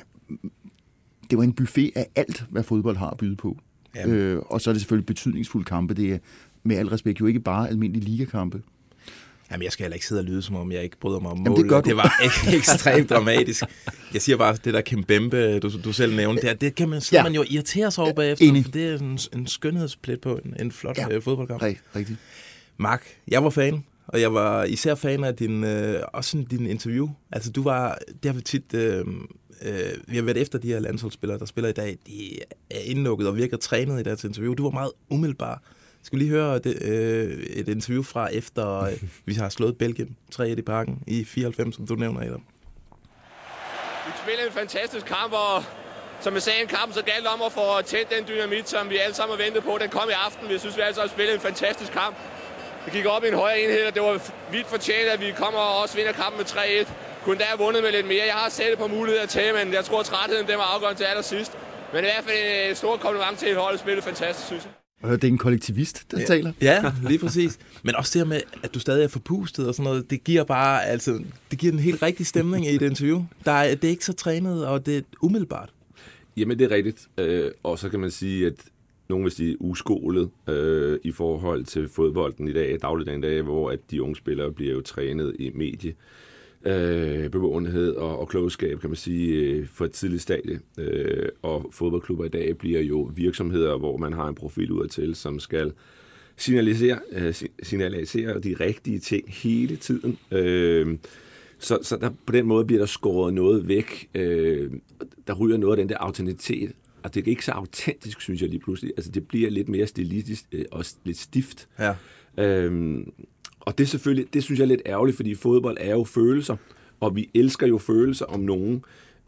det var en buffet af alt, hvad fodbold har at byde på. Ja. Øh, og så er det selvfølgelig betydningsfulde kampe. Det er med al respekt jo ikke bare almindelige ligakampe. Jamen, jeg skal heller ikke sidde og lyde, som om jeg ikke bryder mig om mål. Jamen, det, gør du. Det var ek- ekstremt dramatisk. Jeg siger bare, det der Kimpembe, du, du selv nævnte, det, det kan man, ja. man jo irritere sig over bagefter, for det er en, en skønhedsplet på en, en flot ja. fodboldkamp. Rigtigt. Mark, jeg var fan, og jeg var især fan af din, øh, også din interview. Altså, du var, det har vi tit, øh, øh, vi har været efter de her landsholdsspillere, der spiller i dag, de er indlukket og virker trænet i deres interview. Du var meget umiddelbar. Jeg skulle lige høre det, øh, et interview fra efter, øh, vi har slået Belgien tre et i parken i fireoghalvfems, som du nævner, Adam. Vi spillede en fantastisk kamp, og som jeg sagde, en kamp så galt om at få tæt den dynamit, som vi alle sammen har ventet på. Den kom i aften. Vi synes, vi alle sammen spillede en fantastisk kamp. Vi gik op i en højere enhed, og det var vildt fortjent, at vi kommer og også vinder kampen med tre et. Kunne da have vundet med lidt mere. Jeg har selv et par muligheder til, men jeg tror, at trætheden den var afgørende til allersidst. Men i hvert fald en stor kompliment til et hold, der spillede fantastisk, synes jeg. Det er en kollektivist, der ja. taler. Ja, lige præcis. Men også det her med, at du stadig er forpustet og sådan noget, det giver bare, altså, det giver en helt rigtig stemning i et interview. Der er, det er ikke så trænet, og det er umiddelbart. Jamen, det er rigtigt. Øh, og så kan man sige, at nogen vil sige, uskolet øh, i forhold til fodbolden i dag, dagligdagen i dag, hvor at de unge spillere bliver jo trænet i medie, øh, bevågenhed og, og klogskab, kan man sige, øh, for et tidligt stadie. Øh, og fodboldklubber i dag bliver jo virksomheder, hvor man har en profil udadtil, som skal signalisere, øh, signalisere de rigtige ting hele tiden. Øh, så så der, på den måde bliver der skåret noget væk. Øh, der ryger noget af den der autenticitet. Og det er ikke så autentisk, synes jeg lige pludselig. Altså, det bliver lidt mere stilistisk øh, og lidt stift. Ja. Øhm, og det er selvfølgelig, det synes jeg er lidt ærgerligt, fordi fodbold er jo følelser, og vi elsker jo følelser om nogen.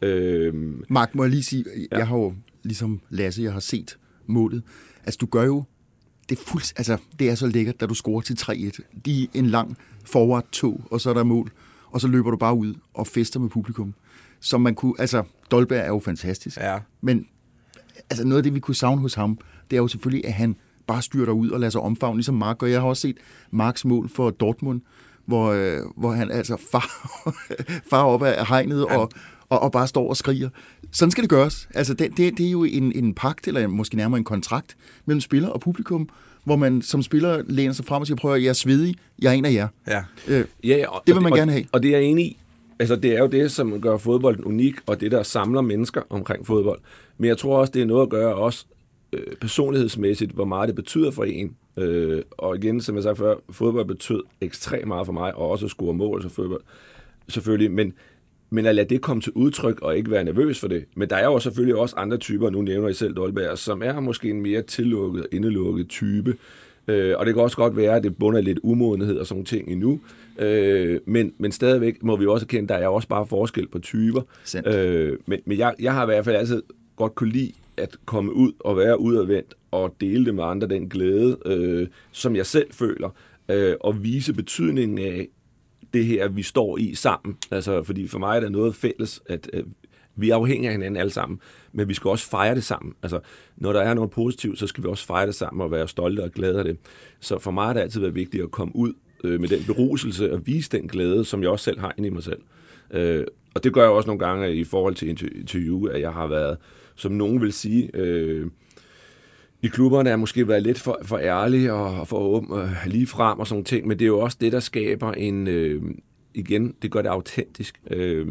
Øhm, Mark, må jeg lige sige, ja. Jeg har jo, ligesom Lasse, jeg har set målet. Altså, du gør jo, det er, fuldt, altså, det er så lækkert, da du scorer til tre et. De er en lang forward-tog, og så er der mål, og så løber du bare ud og fester med publikum. Som man kunne, altså, Dolberg er jo fantastisk, ja. Men altså noget af det, vi kunne savne hos ham, det er jo selvfølgelig, at han bare styrter ud og lader sig omfavne, ligesom Mark. Og jeg har også set Marks mål for Dortmund, hvor, øh, hvor han altså far, far op af hegnet og, og, og bare står og skriger. Sådan skal det gøres. Altså det, det, det er jo en, en pagt, eller måske nærmere en kontrakt, mellem spiller og publikum, hvor man som spiller læner sig frem og siger, prøv at jeg er svedig, jeg er en af jer. Ja. Øh, ja, og, det vil man og, gerne have. Og det er jeg enig i. Altså, det er jo det, som gør fodbolden unik, og det, der samler mennesker omkring fodbold. Men jeg tror også, det er noget at gøre også øh, personlighedsmæssigt, hvor meget det betyder for en. Øh, og igen, som jeg sagde før, fodbold betød ekstremt meget for mig, og også at score mål så fodbold, selvfølgelig. Men, men at lade det komme til udtryk, og ikke være nervøs for det. Men der er jo selvfølgelig også andre typer, nu nævner I selv Dolberg, som er måske en mere tillukket, indelukket type. Øh, og det kan også godt være, at det bunder lidt umodenhed og sådan ting endnu. Øh, men, men stadigvæk må vi også erkende, at der er også bare forskel på typer. Øh, men men jeg, jeg har i hvert fald altid godt kunne lide at komme ud og være udadvendt og dele det med andre, den glæde, øh, som jeg selv føler, øh, og vise betydningen af det her, vi står i sammen. Altså, fordi for mig er der noget fælles, at øh, vi er afhængige af hinanden alle sammen, men vi skal også fejre det sammen. Altså, når der er noget positivt, så skal vi også fejre det sammen og være stolte og glade af det. Så for mig har det altid været vigtigt at komme ud øh, med den beruselse og vise den glæde, som jeg også selv har inde i mig selv. Øh, og det gør jeg også nogle gange i forhold til interview, at jeg har været, som nogen vil sige, øh, i klubberne er måske været lidt for, for ærlig og for åben, øh, lige frem og sådan ting, men det er jo også det, der skaber en, øh, igen, det gør det autentisk. Øh,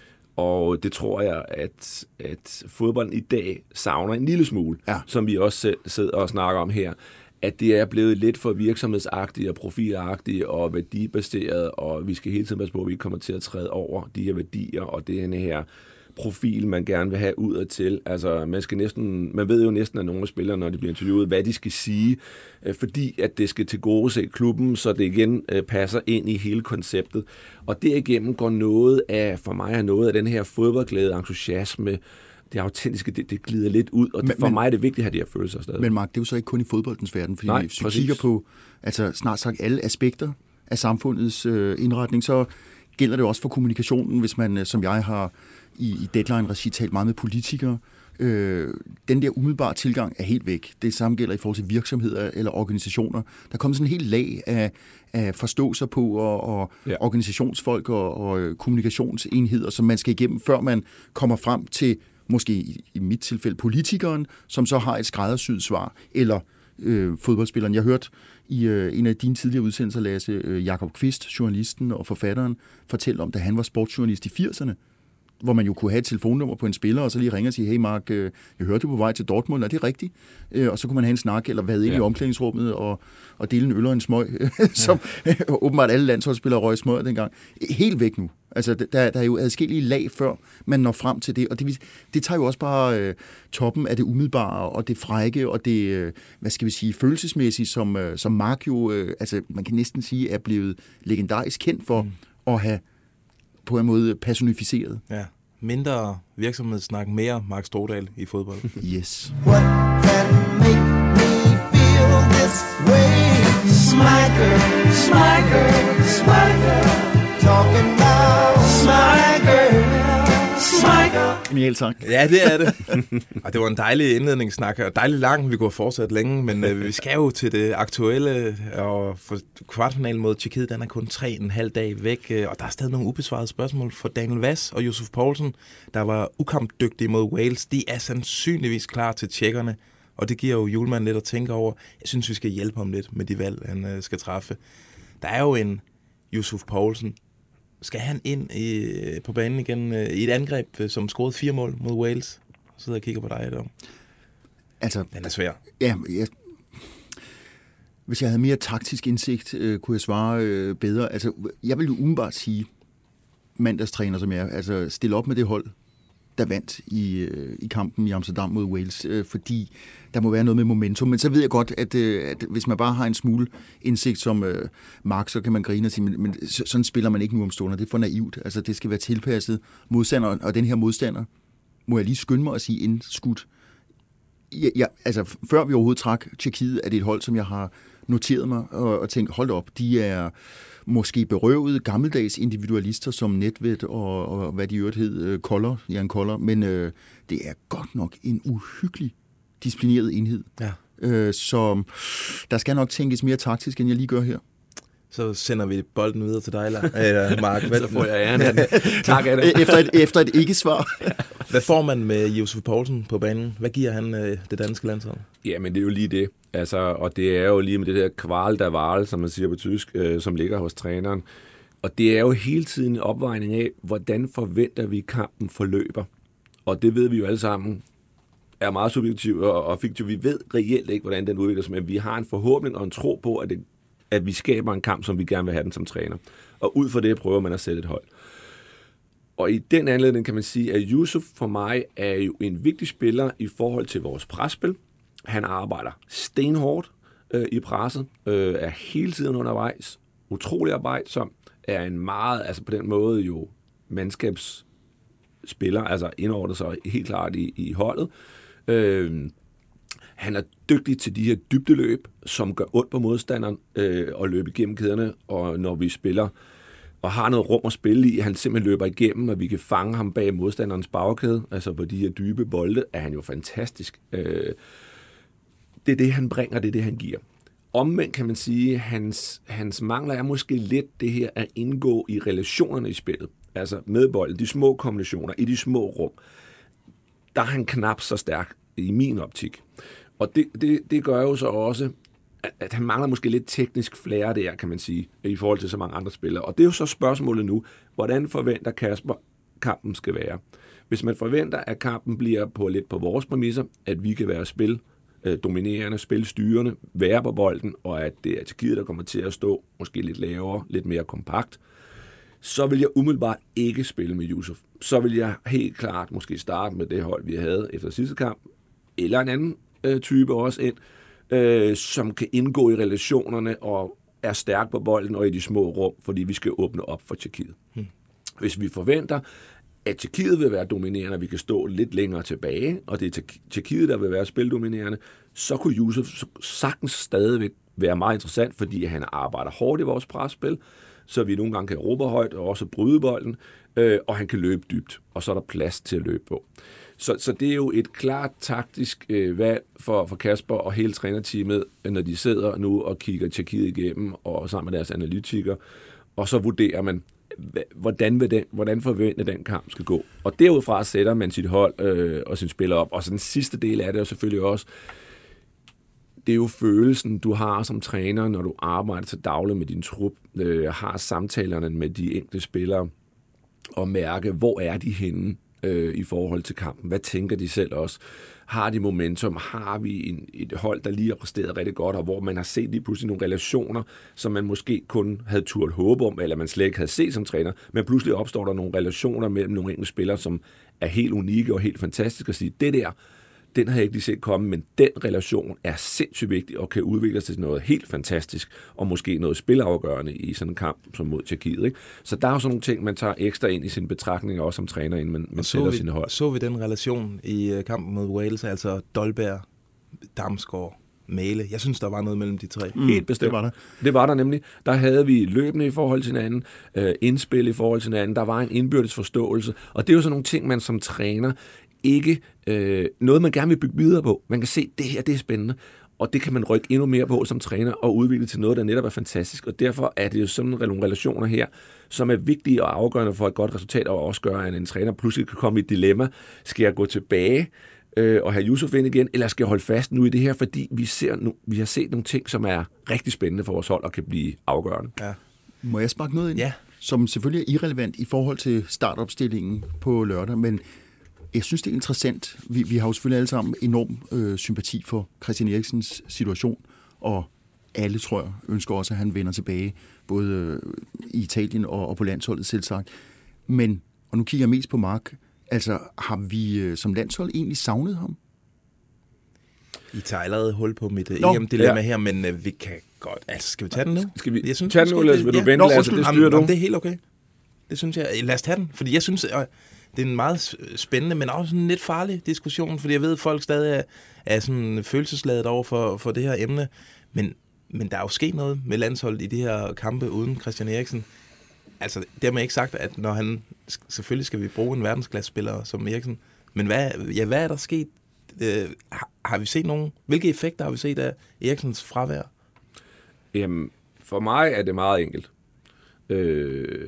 Og det tror jeg, at, at fodbolden i dag savner en lille smule, ja. Som vi også selv sidder og snakker om her, at det er blevet lidt for virksomhedsagtigt og profilagtigt og værdibaseret, og vi skal hele tiden passe på, at vi ikke kommer til at træde over de her værdier og det her profil, man gerne vil have udadtil. Altså, man skal næsten, man ved jo næsten af nogle af spillerne, når de bliver interviewet, hvad de skal sige, fordi at det skal tilgodese klubben, så det igen passer ind i hele konceptet. Og derigennem går noget af, for mig er noget af den her fodboldglæde, entusiasme, det autentiske, det, det glider lidt ud, og men, for mig er det vigtigt at have de her følelser stadig. Men Mark, det er jo så ikke kun i fodboldens verden, fordi Nej, hvis vi præcis. kigger på altså, snart sagt alle aspekter af samfundets øh, indretning, så gælder det også for kommunikationen, hvis man, som jeg har i, i Deadline-regi talt meget med politikere. Øh, den der umiddelbare tilgang er helt væk. Det samme gælder i forhold til virksomheder eller organisationer. Der kommer sådan en helt lag af, af forståelser på og, og ja. organisationsfolk og, og kommunikationsenheder, som man skal igennem, før man kommer frem til, måske i, i mit tilfælde, politikeren, som så har et skræddersyet svar, eller øh, fodboldspilleren. Jeg hørte i øh, en af dine tidligere udsendelser, Lasse, øh, Jakob Kvist, journalisten og forfatteren, fortælle om, da han var sportsjournalist i firserne, hvor man jo kunne have et telefonnummer på en spiller, og så lige ringe og sige, hey Mark, jeg hørte du på vej til Dortmund, er det rigtigt? Og så kunne man have en snak, eller vade ind ja. i omklædningsrummet, og, og dele en øl og en smøg, som ja. åbenbart alle landsholdsspillere røg smøg dengang. Helt væk nu. Altså, der, der er jo adskillige lag, før man når frem til det, og det, det tager jo også bare øh, toppen af det umiddelbare, og det frække, og det, øh, hvad skal vi sige, følelsesmæssige, som, øh, som Mark jo, øh, altså man kan næsten sige, er blevet legendarisk kendt for mm. at have på en måde personificeret. Ja. Mindre virksomhedssnak, mere Mark Stordal i fodbold. Yes. What can make me feel this way? Smacker, smacker, smacker. Talking about smacker, smacker. Genial sang. Ja, det er det. Og det var en dejlig indledningssnak, og dejlig lang. Vi kunne have fortsat længe, men øh, vi skal jo til det aktuelle, og for kvartfinalen mod Tjekkiet, den er kun tre og en halv dag væk, og der er stadig nogle ubesvarede spørgsmål for Daniel Vass og Josef Poulsen, der var ukampdygtige mod Wales. De er sandsynligvis klar til tjekkerne Og det giver jo Hjulmand lidt at tænke over. Jeg synes, vi skal hjælpe ham lidt med de valg, han øh, skal træffe. Der er jo en Yusuf Poulsen. Skal han ind i, på banen igen øh, i et angreb, som scorede fire mål mod Wales? Så sidder jeg og kigger på dig, Adam. Altså, den er svær. Ja, jeg, hvis jeg havde mere taktisk indsigt, øh, kunne jeg svare øh, bedre. Altså, jeg vil jo umiddelbart sige, mandagstræner som jeg er, altså stille op med det hold, der vandt i, øh, i kampen i Amsterdam mod Wales, øh, fordi der må være noget med momentum. Men så ved jeg godt, at, øh, at hvis man bare har en smule indsigt som øh, Mark, så kan man grine og sige, men, men sådan spiller man ikke nu om stunder. Det er for naivt. Altså, det skal være tilpasset modstander, og den her modstander, må jeg lige skynde mig at sige indskudt. Ja, ja, altså, før vi overhovedet trak Tjekkiet, er det et hold, som jeg har noteret mig og, og tænkt, hold op, de er måske berøvede gammeldags individualister som Nedved og, og hvad de i øvrigt hed, Koller, Jan Koller, men øh, det er godt nok en uhyggelig disciplineret enhed. Ja. Øh, så der skal nok tænkes mere taktisk, end jeg lige gør her. Så sender vi bolden videre til dig, eller Mark. Hvad, så får jeg æren af den. Tak af det. Efter et, efter et ikke-svar. Hvad får man med Yusuf Poulsen på banen? Hvad giver han øh, det danske landshold? Ja, men det er jo lige det. Altså, og det er jo lige med det der kval der varel, som man siger på tysk, øh, som ligger hos træneren. Og det er jo hele tiden en opvejning af, hvordan forventer vi kampen forløber. Og det ved vi jo alle sammen er meget subjektivt og, og fiktivt. Vi ved reelt ikke, hvordan den udvikler sig, men vi har en forhåbning og en tro på, at, det, at vi skaber en kamp, som vi gerne vil have den som træner. Og ud fra det prøver man at sætte et hold. Og i den anledning kan man sige, at Yusuf for mig er jo en vigtig spiller i forhold til vores presspil. Han arbejder stenhårdt øh, i presset, øh, er hele tiden undervejs, utrolig arbejdsom, er en meget, altså på den måde jo mandskabsspiller, altså indordnet sig helt klart i, i holdet. Øh, han er dygtig til de her dybdeløb, som gør ondt på modstanderen øh, og løbe igennem kæderne, og når vi spiller og har noget rum at spille i, han simpelthen løber igennem, og vi kan fange ham bag modstanderens bagkæde, altså på de her dybe bolde, er han jo fantastisk. Øh, det er det, han bringer, det er det, han giver. Omvendt kan man sige, hans, hans mangler er måske lidt det her at indgå i relationerne i spillet, altså med bolden, de små kombinationer, i de små rum. Der er han knap så stærk i min optik. Og det, det, det gør jo så også, at han mangler måske lidt teknisk flair der, kan man sige, i forhold til så mange andre spillere. Og det er jo så spørgsmålet nu, hvordan forventer Kasper, kampen skal være? Hvis man forventer, at kampen bliver på lidt på vores præmisser, at vi kan være spil øh, dominerende, spilstyrende, være på bolden, og at det er Tjekkiet, der kommer til at stå måske lidt lavere, lidt mere kompakt, så vil jeg umiddelbart ikke spille med Yusuf. Så vil jeg helt klart måske starte med det hold, vi havde efter sidste kamp, eller en anden øh, type også ind, Øh, som kan indgå i relationerne og er stærk på bolden og i de små rum, fordi vi skal åbne op for Tjekkiet. Hmm. Hvis vi forventer, at Tjekkiet vil være dominerende, og vi kan stå lidt længere tilbage, og det er Tjekkiet, der vil være spildominerende, så kunne Yusuf sagtens stadigvæk være meget interessant, fordi han arbejder hårdt i vores presspil, så vi nogle gange kan råbe højt og også bryde bolden, øh, og han kan løbe dybt, og så er der plads til at løbe på. Så, så det er jo et klart taktisk øh, valg for, for Kasper og hele trænerteamet, når de sidder nu og kigger Tjekkiet igennem, og sammen med deres analytikere, og så vurderer man, hvordan, vil den, hvordan forventer den kamp skal gå. Og derudfra sætter man sit hold øh, og sin spiller op. Og så den sidste del af det er jo selvfølgelig også, det er jo følelsen, du har som træner, når du arbejder til dagligt med din trup, øh, har samtalerne med de enkelte spillere, og mærke, hvor er de henne øh, i forhold til kampen. Hvad tænker de selv også? Har de momentum? Har vi en, et hold, der lige har præsteret rigtig godt, og hvor man har set lige pludselig nogle relationer, som man måske kun havde turt håbe om, eller man slet ikke havde set som træner, men pludselig opstår der nogle relationer mellem nogle enkelte spillere, som er helt unikke og helt fantastiske, at sige, det der, den har jeg ikke lige set komme, men den relation er sindssygt vigtig og kan udvikle sig til noget helt fantastisk, og måske noget spilafgørende i sådan en kamp som mod Tjekkiet. Ikke? Så der er jo sådan nogle ting, man tager ekstra ind i sine betragtninger, også som træner, inden man, man sætter vi, sine hold. Så vi den relation i kampen mod Wales, altså Dolberg, Damsgaard, Mæle. Jeg synes, der var noget mellem de tre. Mm, Helt bestemt. Det var der. Det var der nemlig. Der havde vi løbende i forhold til hinanden, øh, indspil i forhold til hinanden, der var en indbyrdes forståelse, og det er jo sådan nogle ting, man som træner ikke øh, noget, man gerne vil bygge videre på. Man kan se, at det her det er spændende, og det kan man rykke endnu mere på som træner og udvikle til noget, der netop er fantastisk. Og derfor er det jo sådan nogle relationer her, som er vigtige og afgørende for et godt resultat, og også gør, at en træner pludselig kan komme i et dilemma. Skal jeg gå tilbage øh, og have Yusuf ind igen, eller skal jeg holde fast nu i det her, fordi vi, ser nu, vi har set nogle ting, som er rigtig spændende for vores hold og kan blive afgørende. Ja. Må jeg sparke noget ind? Ja. Som selvfølgelig er irrelevant i forhold til startopstillingen på lørdag, men jeg synes, det er interessant. Vi, vi har jo selvfølgelig alle sammen enorm øh, sympati for Christian Eriksens situation, og alle, tror jeg, ønsker også, at han vender tilbage, både øh, i Italien og, og på landsholdet selvsagt. Men, og nu kigger jeg mest på Mark, altså har vi øh, som landshold egentlig savnet ham? I tager allerede hul på mit Nå, E M-dilemma ja. her, men øh, vi kan godt... Altså, skal vi tage den nu? Skal vi jeg synes, tage den nu, eller vil du vente, Lasse? Det styrer du? Jamen, det er helt okay. Det synes jeg. Lad os tage den, fordi jeg synes, øh, det er en meget spændende, men også en lidt farlig diskussion, fordi jeg ved, at folk stadig er, er sådan følelsesladet over for, for det her emne, men, men der er jo sket noget med landsholdet i de her kampe uden Christian Eriksen. Altså, dermed ikke sagt, at når han... Selvfølgelig skal vi bruge en verdensklassespiller som Eriksen, men hvad, ja, hvad er der sket? Øh, har, har vi set nogen... Hvilke effekter har vi set af Eriksens fravær? Jamen, for mig er det meget enkelt. Øh,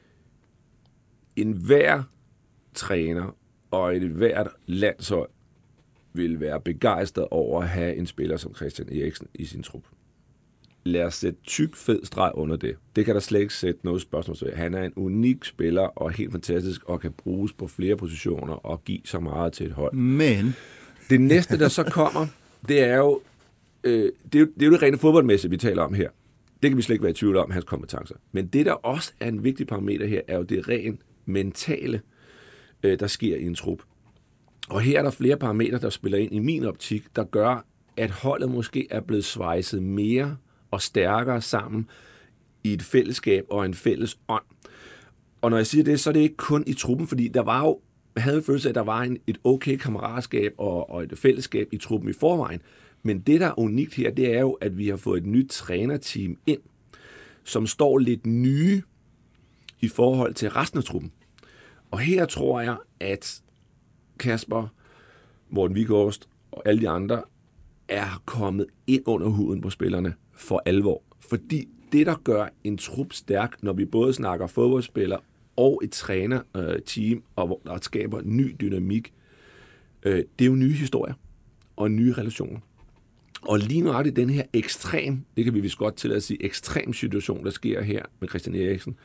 en hver træner og et hvert landshold vil være begejstret over at have en spiller som Christian Eriksen i sin trup. Lad os sætte tyk fed streg under det. Det kan der slet ikke sætte noget spørgsmål til. Han er en unik spiller og helt fantastisk og kan bruges på flere positioner og give så meget til et hold. Men det næste, der så kommer, det er jo øh, det, er jo, det er jo det rene fodboldmæssige, vi taler om her. Det kan vi slet ikke være i tvivl om, hans kompetencer. Men det, der også er en vigtig parameter her, er jo det rent mentale, øh, der sker i en trup. Og her er der flere parametre, der spiller ind i min optik, der gør, at holdet måske er blevet svejset mere og stærkere sammen i et fællesskab og en fælles ånd. Og når jeg siger det, så er det ikke kun i truppen, fordi der var jo, jeg havde en følelse af, at der var en, et okay kammeratskab og, og et fællesskab i truppen i forvejen. Men det, der er unikt her, det er jo, at vi har fået et nyt trænerteam ind, som står lidt nye i forhold til resten af truppen. Og her tror jeg, at Kasper, Morten Wieghorst og alle de andre er kommet ind under huden på spillerne for alvor. Fordi det, der gør en trup stærk, når vi både snakker fodboldspillere og et trænerteam, og hvor der skaber ny dynamik, det er jo nye historier og nye relationer. Og lige nu er det den her ekstrem, det kan vi vist godt til at sige, ekstrem situation, der sker her med Christian Eriksen.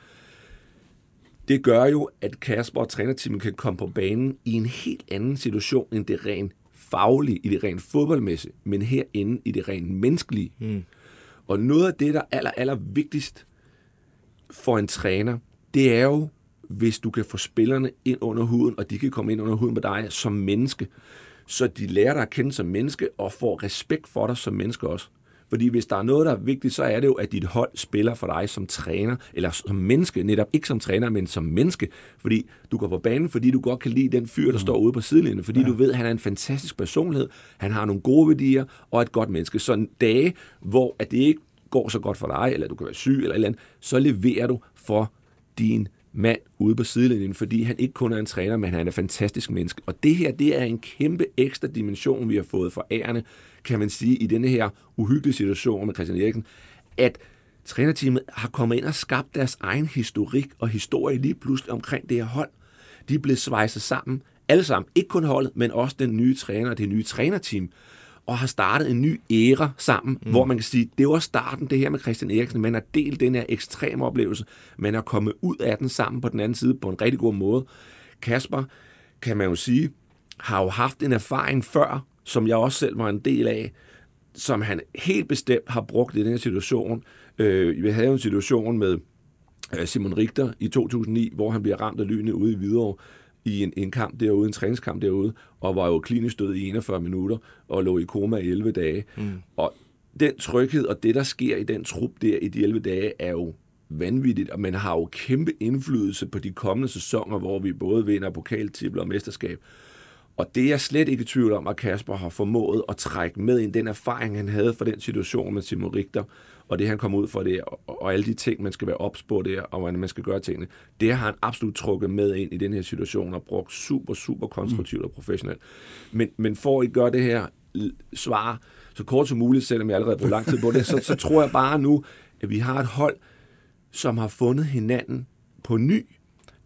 Det gør jo, at Kasper og trænerteamet kan komme på banen i en helt anden situation, end det rent faglige, i det rent fodboldmæssige, men herinde i det rent menneskelige. Mm. Og noget af det, der er aller, aller vigtigst for en træner, det er jo, hvis du kan få spillerne ind under huden, og de kan komme ind under huden på dig som menneske, så de lærer dig at kende som menneske, og får respekt for dig som menneske også. Fordi hvis der er noget, der er vigtigt, så er det jo, at dit hold spiller for dig som træner, eller som menneske, netop ikke som træner, men som menneske. Fordi du går på banen, fordi du godt kan lide den fyr, der mm. står ude på sidelinjen, fordi ja. du ved, at han er en fantastisk personlighed, han har nogle gode værdier, og et godt menneske. Så en dag, hvor at det ikke går så godt for dig, eller du kan være syg, eller et eller andet, så leverer du for din mand ude på sidelinjen, fordi han ikke kun er en træner, men han er en fantastisk menneske. Og det her, det er en kæmpe ekstra dimension, vi har fået for ærende, kan man sige, i denne her uhyggelige situation med Christian Eriksen, at trænerteamet har kommet ind og skabt deres egen historik og historie lige pludselig omkring det her hold. De er blevet svejset sammen, alle sammen, ikke kun holdet, men også den nye træner og det nye trænerteam, og har startet en ny æra sammen, mm. hvor man kan sige, det var starten, det her med Christian Eriksen. Man har delt den her ekstreme oplevelse, man har kommet ud af den sammen på den anden side på en rigtig god måde. Kasper, kan man jo sige, har jo haft en erfaring før, som jeg også selv var en del af, som han helt bestemt har brugt i den her situation. Øh, vi havde jo en situation med Simon Richter i to tusind og ni, hvor han bliver ramt af lynet ude i Hvidovre, i en, en kamp derude, en træningskamp derude, og var jo klinisk død i enogfyrre minutter, og lå i koma i elleve dage. Mm. Og den tryghed, og det, der sker i den trup der i de elleve dage, er jo vanvittigt, og man har jo kæmpe indflydelse på de kommende sæsoner, hvor vi både vinder pokaltitler og mesterskab. Og det er jeg slet ikke i tvivl om, at Kasper har formået at trække med ind den erfaring, han havde fra den situation med Simon Richter, og det han kom ud for det, og, og alle de ting, man skal være ops på der, og hvordan man skal gøre tingene, det har han absolut trukket med ind i den her situation, og brugt super, super konstruktivt og professionelt. Men, men for at gøre det her svar så kort som muligt, selvom jeg allerede har brugt lang tid på det, så, så tror jeg bare nu, at vi har et hold, som har fundet hinanden på ny,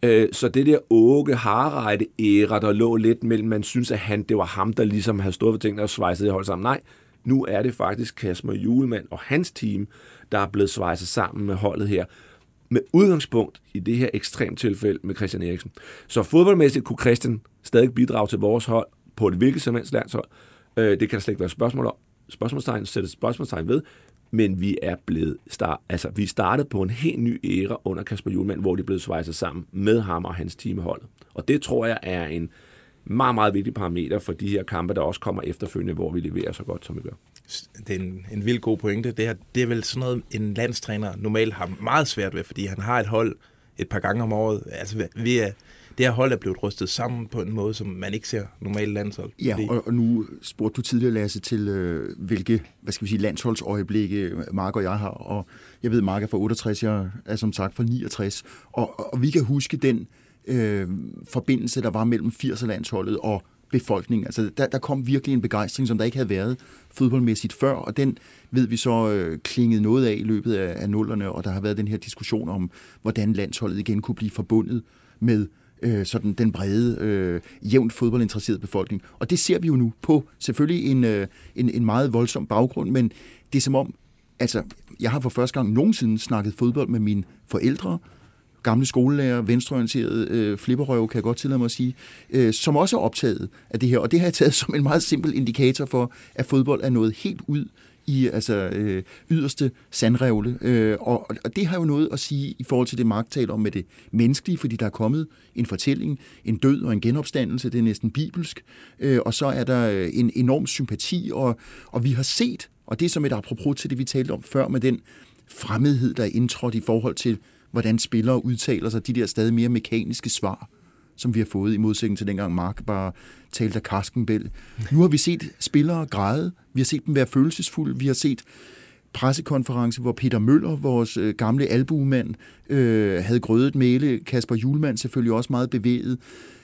Så det der Åge Harreide-æra, der lå lidt mellem, man synes, at han, det var ham, der ligesom havde stået for tingene og svejset det hold sammen. Nej, nu er det faktisk Kasper Hjulmand og hans team, der er blevet svejset sammen med holdet her, med udgangspunkt i det her ekstremt tilfælde med Christian Eriksen. Så fodboldmæssigt kunne Christian stadig bidrage til vores hold på et hvilket som helst landshold. Det kan der slet ikke være spørgsmål om. Spørgsmålstegn, sætte spørgsmålstegn ved, men vi er blevet start, altså vi startede på en helt ny æra under Kasper Hjulmand, hvor de blev svejset sammen med ham og hans teamholdet. Og det tror jeg er en meget, meget vigtig parameter for de her kampe, der også kommer efterfølgende, hvor vi leverer så godt, som vi gør. Det er en, en vild god pointe. Det, her, det er vel sådan noget, en landstræner normalt har meget svært ved, fordi han har et hold et par gange om året. Altså, vi er, det her hold er blevet rystet sammen på en måde, som man ikke ser normalt landshold. Ja, fordi... og, og nu spurgte du tidligere, Lasse, til øh, hvilke, hvad skal vi sige, landsholdsøjeblikke Mark og jeg har. Og jeg ved, Mark er fra otteogtres, jeg er som sagt fra niogtres. Og, og vi kan huske den øh, forbindelse, der var mellem firserne-landsholdet og befolkningen. Altså, der, der kom virkelig en begejstring, som der ikke havde været fodboldmæssigt før, og den ved vi så øh, klingede noget af i løbet af, af nullerne, og der har været den her diskussion om, hvordan landsholdet igen kunne blive forbundet med øh, sådan den brede, øh, jævnt fodboldinteresserede befolkning. Og det ser vi jo nu på selvfølgelig en, øh, en, en meget voldsom baggrund, men det er som om, altså, jeg har for første gang nogensinde snakket fodbold med mine forældre, gamle skolelærer, venstreorienterede øh, flipperrøv, kan jeg godt tillade mig at sige, øh, som også er optaget af det her. Og det har jeg taget som en meget simpel indikator for, at fodbold er noget helt ud i altså, øh, yderste sandrevle. Øh, og, og det har jo noget at sige i forhold til det, Mark taler om med det menneskelige, fordi der er kommet en fortælling, en død og en genopstandelse, det er næsten bibelsk. Øh, og så er der en enorm sympati, og, og vi har set, og det er som et apropos til det, vi talte om før, med den fremmedhed, der er indtrådt i forhold til hvordan spillere udtaler sig, de der stadig mere mekaniske svar, som vi har fået i modsætning til dengang Mark bare talte af karskenbæl. Nu har vi set spillere græde, vi har set dem være følelsesfulde, vi har set pressekonference, hvor Peter Møller, vores øh, gamle albuemand, øh, havde grødet mæle, Kasper Hjulmand selvfølgelig også meget bevæget.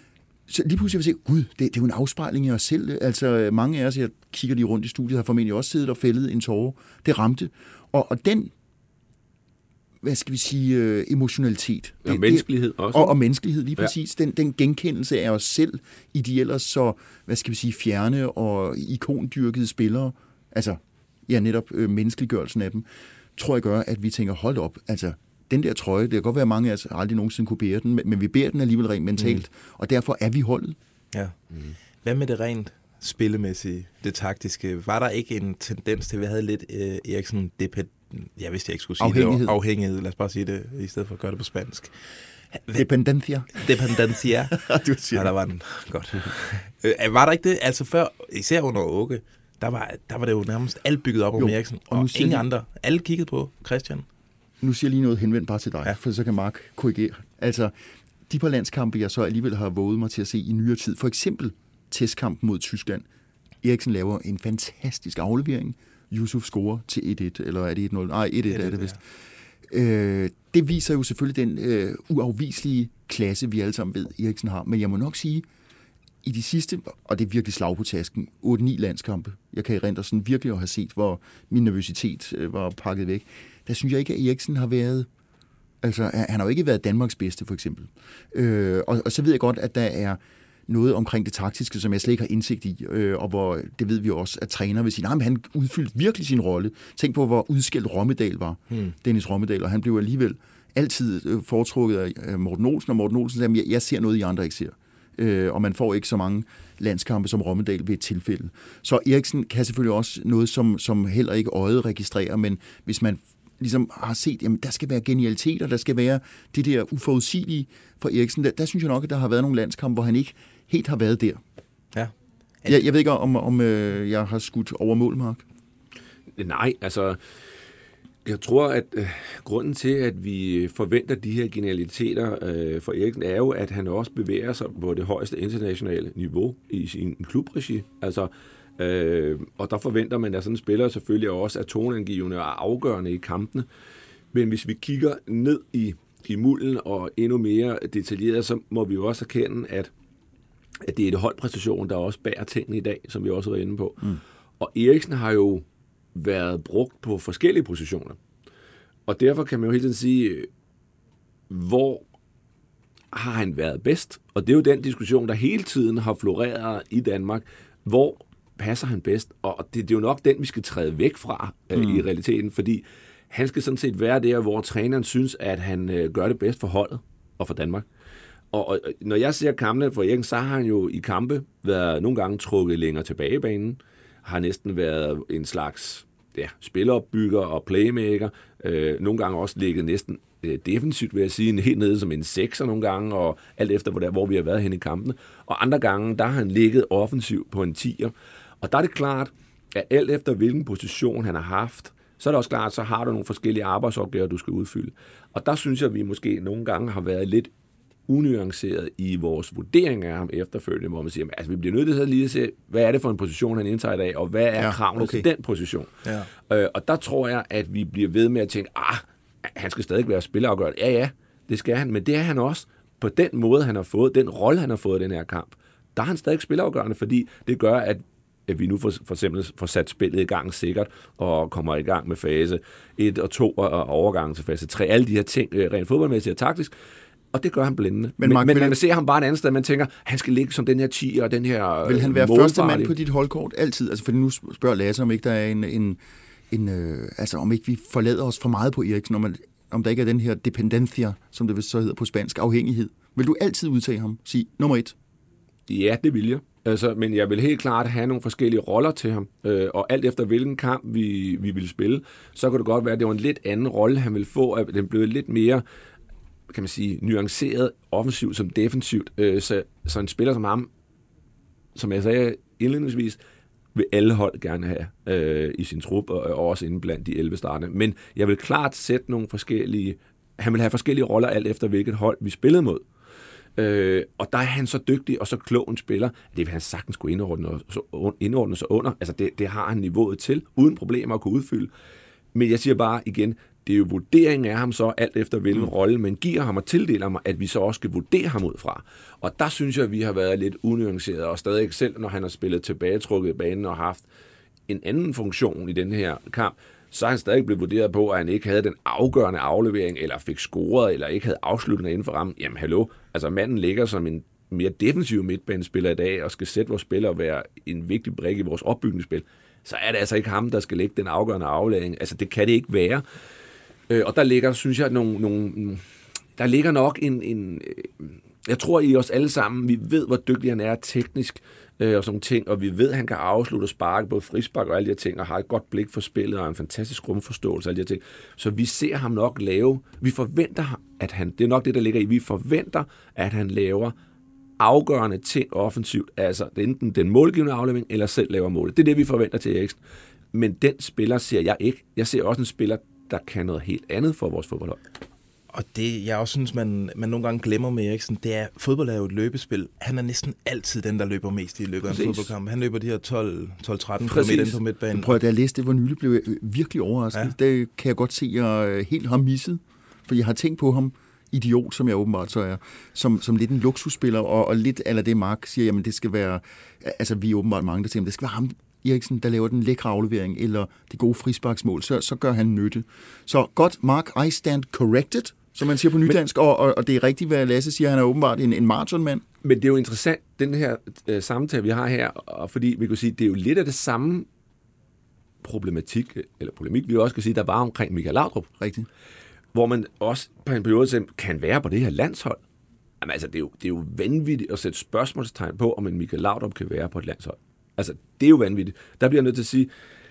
Så lige pludselig vil jeg se, gud, det, det er jo en afspejling af os selv. Altså mange af os, jeg kigger lige rundt i studiet, har formentlig også siddet og fældet en tåre. Det ramte. Og, og den hvad skal vi sige, øh, emotionalitet. Og menneskelighed også. Og, og menneskelighed, lige præcis. Ja. Den, den genkendelse af os selv i de ellers så, hvad skal vi sige, fjerne og ikondyrkede spillere, altså, ja, netop øh, menneskeliggørelsen af dem, tror jeg gør, at vi tænker, hold op, altså, den der trøje, det kan godt være, at mange af os aldrig nogensinde kunne bære den, men vi bærer den alligevel rent mentalt, mm. og derfor er vi holdet. Ja. Mm. Hvad med det rent spillemæssige, det taktiske? Var der ikke en tendens til, at vi havde lidt øh, Eriksen dependent? Jeg vidste, jeg ikke skulle sige afhængighed. det. Afhængighed. Lad os bare sige det, i stedet for at gøre det på spansk. Dependencia. Dependencia. Du siger ja, der var den. Godt. øh, var der ikke det? Altså før, især under Åge, der var, der var det jo nærmest alt bygget op om Eriksen, og, og ingen andre. Alle kiggede på Christian. Nu siger jeg lige noget henvendt bare til dig, ja. For så kan Mark korrigere. Altså, de par landskampe, jeg så alligevel har våget mig til at se i nyere tid, for eksempel testkampen mod Tyskland. Eriksen laver en fantastisk aflevering. Yusuf scorer til et et, eller er det et nul? Nej, et et er det vist. Ja. Øh, det viser jo selvfølgelig den øh, uafviselige klasse, vi alle sammen ved, Eriksen har. Men jeg må nok sige, i de sidste, og det er virkelig slag på tasken, otte ni landskampe, jeg kan erindre sådan virkelig at have set, hvor min nervøsitet øh, var pakket væk, der synes jeg ikke, at Eriksen har været, altså han har jo ikke været Danmarks bedste, for eksempel. Øh, og, og så ved jeg godt, at der er noget omkring det taktiske, som jeg slet ikke har indsigt i, øh, og hvor det ved vi også, at træner vil sige, nej, men han udfyldte virkelig sin rolle. Tænk på, hvor udskældt Rommedal var, hmm. Dennis Rommedal, og han blev alligevel altid øh, foretrukket af Morten Olsen, og Morten Olsen sagde, jeg, jeg ser noget, I andre ikke ser. Øh, og man får ikke så mange landskampe som Rommedal ved et tilfælde. Så Eriksen kan selvfølgelig også noget, som, som heller ikke øjet registrerer, men hvis man ligesom har set, jamen der skal være genialitet, og der skal være det der uforudsigelige for Eriksen, der, der synes jeg nok, at der har været nogle landskampe, hvor han ikke helt har været der. Ja. Jeg, jeg ved ikke, om, om øh, jeg har skudt over mål, Mark. Nej, altså, jeg tror, at øh, grunden til, at vi forventer de her genialiteter øh, for Eriksen, er jo, at han også bevæger sig på det højeste internationale niveau i sin klubregi. Altså, øh, og der forventer man, at sådan en spiller selvfølgelig også er toneangivende og afgørende i kampene. Men hvis vi kigger ned i, i mulden og endnu mere detaljeret, så må vi jo også erkende, at at det er et holdpræstation, der også bærer tingene i dag, som vi også var inde på. Mm. Og Eriksen har jo været brugt på forskellige positioner. Og derfor kan man jo hele tiden sige, hvor har han været bedst? Og det er jo den diskussion, der hele tiden har floreret i Danmark. Hvor passer han bedst? Og det, det er jo nok den, vi skal træde væk fra øh, mm. i realiteten, fordi han skal sådan set være der, hvor træneren synes, at han øh, gør det bedst for holdet og for Danmark. Og, og når jeg ser kampene for Eriksen, så har han jo i kampe været nogle gange trukket længere tilbage i banen, har næsten været en slags ja, spilleopbygger og playmaker, øh, nogle gange også ligget næsten øh, defensivt, vil jeg sige, helt nede som en sekser nogle gange, og alt efter, hvor, der, hvor vi har været hen i kampene. Og andre gange, der har han ligget offensivt på en tier. Og der er det klart, at alt efter hvilken position han har haft, så er det også klart, så har du nogle forskellige arbejdsopgaver, du skal udfylde. Og der synes jeg, at vi måske nogle gange har været lidt unuanceret i vores vurdering af ham efterfølgende, hvor man siger, at altså, vi bliver nødt til at lige at se, hvad er det for en position, han indtager i dag, og hvad er ja, kravene okay. til den position. Ja. Øh, og der tror jeg, at vi bliver ved med at tænke, ah, han skal stadig være spillerafgørende. Ja, ja, det skal han, men det er han også. På den måde, han har fået, den rolle, han har fået i den her kamp, der er han stadig spillerafgørende, fordi det gør, at at vi nu for, for eksempel får sat spillet i gang sikkert, og kommer i gang med fase et og to og overgangen til fase tre. Alle de her ting, rent fodboldmæssigt og taktisk, og det gør han blændende. Men, Mark, men, men man ser ham bare et andet sted, man tænker, han skal ligge som den her tier og den her vil han være første mand på dit holdkort altid? Altså, fordi nu spørger Lasse, om ikke der er en, en, en øh, altså om ikke vi forlader os for meget på Eriksen, om, om der ikke er den her dependencia, som det så hedder på spansk, afhængighed. Vil du altid udtage ham? Sige nummer et? Ja, det vil jeg. Altså, men jeg vil helt klart have nogle forskellige roller til ham, øh, og alt efter hvilken kamp vi, vi vil spille, så kan det godt være, at det var en lidt anden rolle, han vil få, at den blev lidt mere, kan man sige, nuanceret offensivt som defensivt, øh, så, så en spiller som ham, som jeg sagde indledningsvis, vil alle hold gerne have øh, i sin trup, og, og også inde blandt de elleve startende. Men jeg vil klart sætte nogle forskellige, han vil have forskellige roller alt efter hvilket hold vi spillede mod. Øh, og der er han så dygtig og så klog en spiller, at det vil han sagtens kunne indordne, indordne sig under. Altså det, det har han niveauet til, uden problemer at kunne udfylde. Men jeg siger bare igen, det er jo vurderingen af ham så, alt efter hvilken mm. rolle man giver ham og tildeler ham, at vi så også skal vurdere ham ud fra. Og der synes jeg, at vi har været lidt unuanceret, og stadig ikke selv, når han har spillet tilbagetrukket i banen og haft en anden funktion i den her kamp, så er han stadig blevet vurderet på, at han ikke havde den afgørende aflevering, eller fik scoret, eller ikke havde afslutninger inden for rammen. Jamen hallo, altså manden ligger som en mere defensiv midtbanespiller i dag, og skal sætte vores spiller og være en vigtig brik i vores opbygningsspil. Så er det altså ikke ham, der skal lægge den afgørende aflevering. Altså det kan det ikke være. Øh, og der ligger, synes jeg, nogle, nogle, der ligger nok en, en... Jeg tror i os alle sammen, vi ved, hvor dygtig han er teknisk, øh, og sådan ting, og vi ved, at han kan afslutte og sparke, både frispark og alle de her ting, og har et godt blik for spillet, og en fantastisk rumforståelse og alle de her ting. Så vi ser ham nok lave, vi forventer, at han, det er nok det, der ligger i, vi forventer, at han laver afgørende ting offensivt, altså det er enten den målgivende aflevering, eller selv laver målet. Det er det, vi forventer til Eriksen. Men den spiller ser jeg ikke. Jeg ser også en spiller, der kan noget helt andet for vores fodboldhold. Og det, jeg også synes, man, man nogle gange glemmer med Eriksen, det er, at fodbold er jo et løbespil. Han er næsten altid den, der løber mest i løbet af en fodboldkamp. Han løber de her tolv til tretten kilometer ind på midtbanen. Prøv at da jeg læste det, hvor nylig blev jeg virkelig overrasket. Ja. Det kan jeg godt se, at jeg helt har misset. For jeg har tænkt på ham, idiot, som jeg åbenbart så er, som, som lidt en luksusspiller, og, og lidt eller det Mark siger, jamen det skal være, altså vi er åbenbart mange, der siger, det skal være ham, Eriksen, der laver den lækre aflevering, eller det gode frisparksmål, så, så gør han nytte. Så godt, Mark, I stand corrected, som man siger på nydansk, og, og, og det er rigtigt, hvad Lasse siger, han er åbenbart en, en maratonmand. Men det er jo interessant, den her øh, samtale, vi har her, og fordi vi kan sige, det er jo lidt af det samme problematik, eller polemik, vi også kan sige, der var omkring Michael Laudrup. Rigtigt. Hvor man også på en periode siger, kan være på det her landshold. Jamen, altså, det, er jo, det er jo vanvittigt at sætte spørgsmålstegn på, om en Michael Laudrup kan være på et landshold. Altså, det er jo vanvittigt. Der bliver jeg nødt til at sige,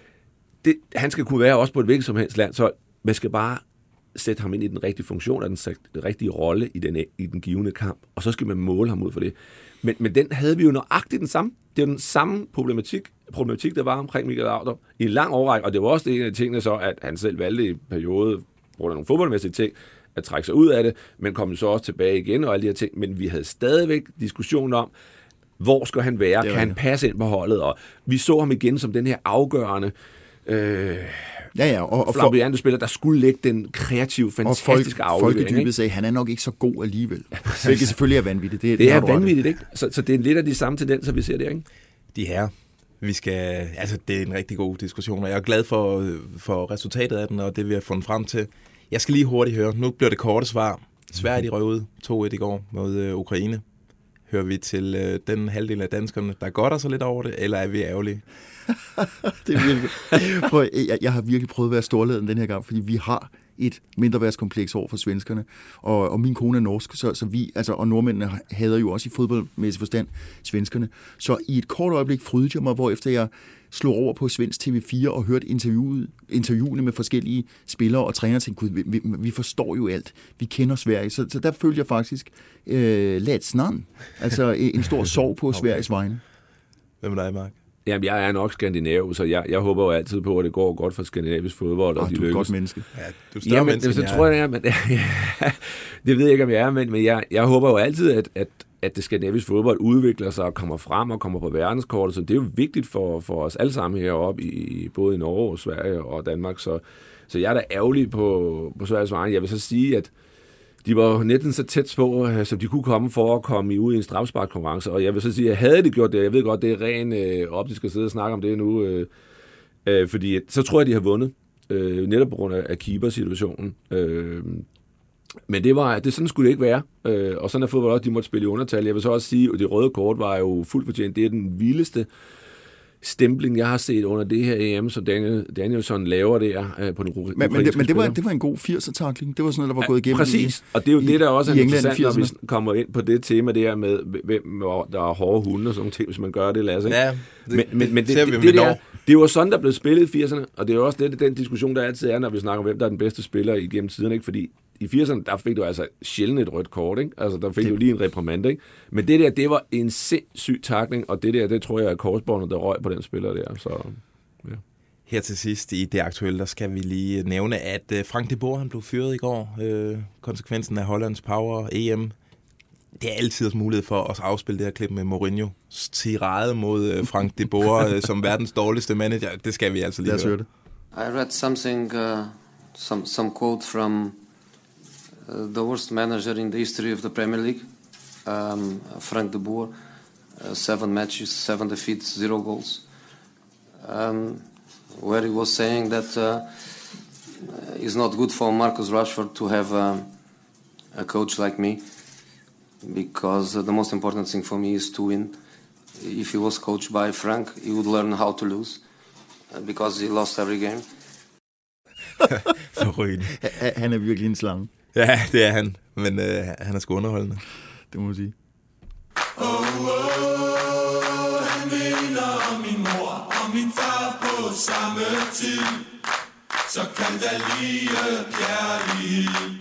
det, han skal kunne være også på et hvilket som helst landshold. Man skal bare sætte ham ind i den rigtige funktion og den, den rigtige rolle i den, i den givende kamp, og så skal man måle ham ud for det. Men, men den havde vi jo nøjagtigt den samme. Det er jo den samme problematik, problematik der var omkring Michael Laudrup i en lang årrække, og det var også det en af tingene så, at han selv valgte i periode, hvor der nogle fodboldmæssige ting, at trække sig ud af det, men kom så også tilbage igen og alle de her ting. Men vi havde stadigvæk diskussion om, hvor skal han være? Kan han passe ind på holdet? Og vi så ham igen som den her afgørende øh, ja, ja, og, og flamboyante spiller, der skulle lægge den kreative, fantastiske aflevering. Og folkedybet sagde, han er nok ikke så god alligevel. Ja, hvilket selvfølgelig er vanvittigt. Det, det, det er vanvittigt, ikke? Så, så det er lidt af de samme tendenser, vi ser der, ikke? De her. Vi skal, altså det er en rigtig god diskussion, og jeg er glad for, for resultatet af den, og det vi har fundet frem til. Jeg skal lige hurtigt høre, nu bliver det korte svar. Sverige, de røg ud to et i går mod øh, Ukraine. Hører vi til øh, den halvdel af danskerne, der godter sig lidt over det, eller er vi ærgerlige? Det er virkelig... For jeg, jeg har virkelig prøvet at være storladen den her gang, fordi vi har et mindreværdskompleks over for svenskerne, og, og min kone er norsk, så, så vi, altså, og nordmændene hader jo også i fodboldmæssig forstand svenskerne. Så i et kort øjeblik frydede jeg mig, hvorefter jeg slog over på svensk T V fire og hørte interviewet, interviewene med forskellige spillere og trænere, og tænkte, vi, vi, vi forstår jo alt. Vi kender Sverige. Så, så der følte jeg faktisk øh, lætsnavn. Altså en stor sorg på okay. Sveriges vegne. Hvem er dig, Mark? Jamen, jeg er nok skandinav, så jeg, jeg håber jo altid på, at det går godt for skandinavisk fodbold. Oh, og de du er et godt menneske. Ja, du er større Jamen, menneske, så tror jeg, jeg men, det ved jeg ikke, om jeg er, men, men jeg, jeg håber jo altid, at, at, at det skandinaviske fodbold udvikler sig og kommer frem og kommer på verdenskortet, så det er jo vigtigt for, for os alle sammen heroppe, i, både i Norge, Sverige og Danmark, så, så jeg er da ærgerlig på, på Sveriges vegne. Jeg vil så sige, at de var næsten så tæt på, som de kunne komme for at komme ud i en strafsparkkonkurrence, og jeg vil så sige, at havde de gjort det, jeg ved godt, det er ren øh, optisk at sidde og snakke om det nu, øh, øh, fordi så tror jeg, de har vundet, øh, netop på grund af, af keeper-situationen. Øh, men det var, det sådan skulle det ikke være, øh, og sådan er fodbold også, de måtte spille i undertal. Jeg vil så også sige, at det røde kort var jo fuldt fortjent. Det er den vildeste stempling, jeg har set under det her E M, så Daniel, Danielsson laver der øh, på den ukrainske Men, men, det, men det, var, det var en god firser-tackling. Det var sådan noget, der var gået igennem. Præcis, i, og det er jo i, det, der også er interessant, England, når vi kommer ind på det tema der med, hvem der er hårde hunde og sådan noget, hvis man gør det, Lasse. Ja, det, men, men, men det, det, det, det, det, der, det var sådan, der blev spillet i firserne, og det er jo også det, den diskussion, der altid er, når vi snakker om, hvem der er den bedste spiller igennem tiden, ikke? Fordi i firserne, der fik du altså sjældent et rødt kort, ikke? Altså, der fik det. du lige en reprimand, ikke? Men det der, det var en sindssyg tackling, og det der, det tror jeg er korsbåndet, der røg på den spiller der, så... Ja. Her til sidst i det aktuelle, der skal vi lige nævne, at Frank de Boer, han blev fyret i går. Øh, konsekvensen af Hollands Power E M. Det er altid også mulighed for os at afspille det her klip med Mourinho's tirade mod Frank de Boer som verdens dårligste manager. Det skal vi altså lige høre. Det. I read something, uh, some, some quote from uh, the worst manager in the history of the Premier League, um, Frank de Boer. Uh, seven matches, seven defeats, zero goals. Um, where he was saying that uh, it's not good for Marcus Rashford to have uh, a coach like me, because uh, the most important thing for me is to win. If he was coached by Frank, he would learn how to lose, uh, because he lost every game. Forrygende. Han er virkelig en slange. Ja, det er han, men øh, han er sgu underholdende. Det må man sige. Oh, oh, han minder om min mor og min far på samme tid. Så kan der lige kærlighed.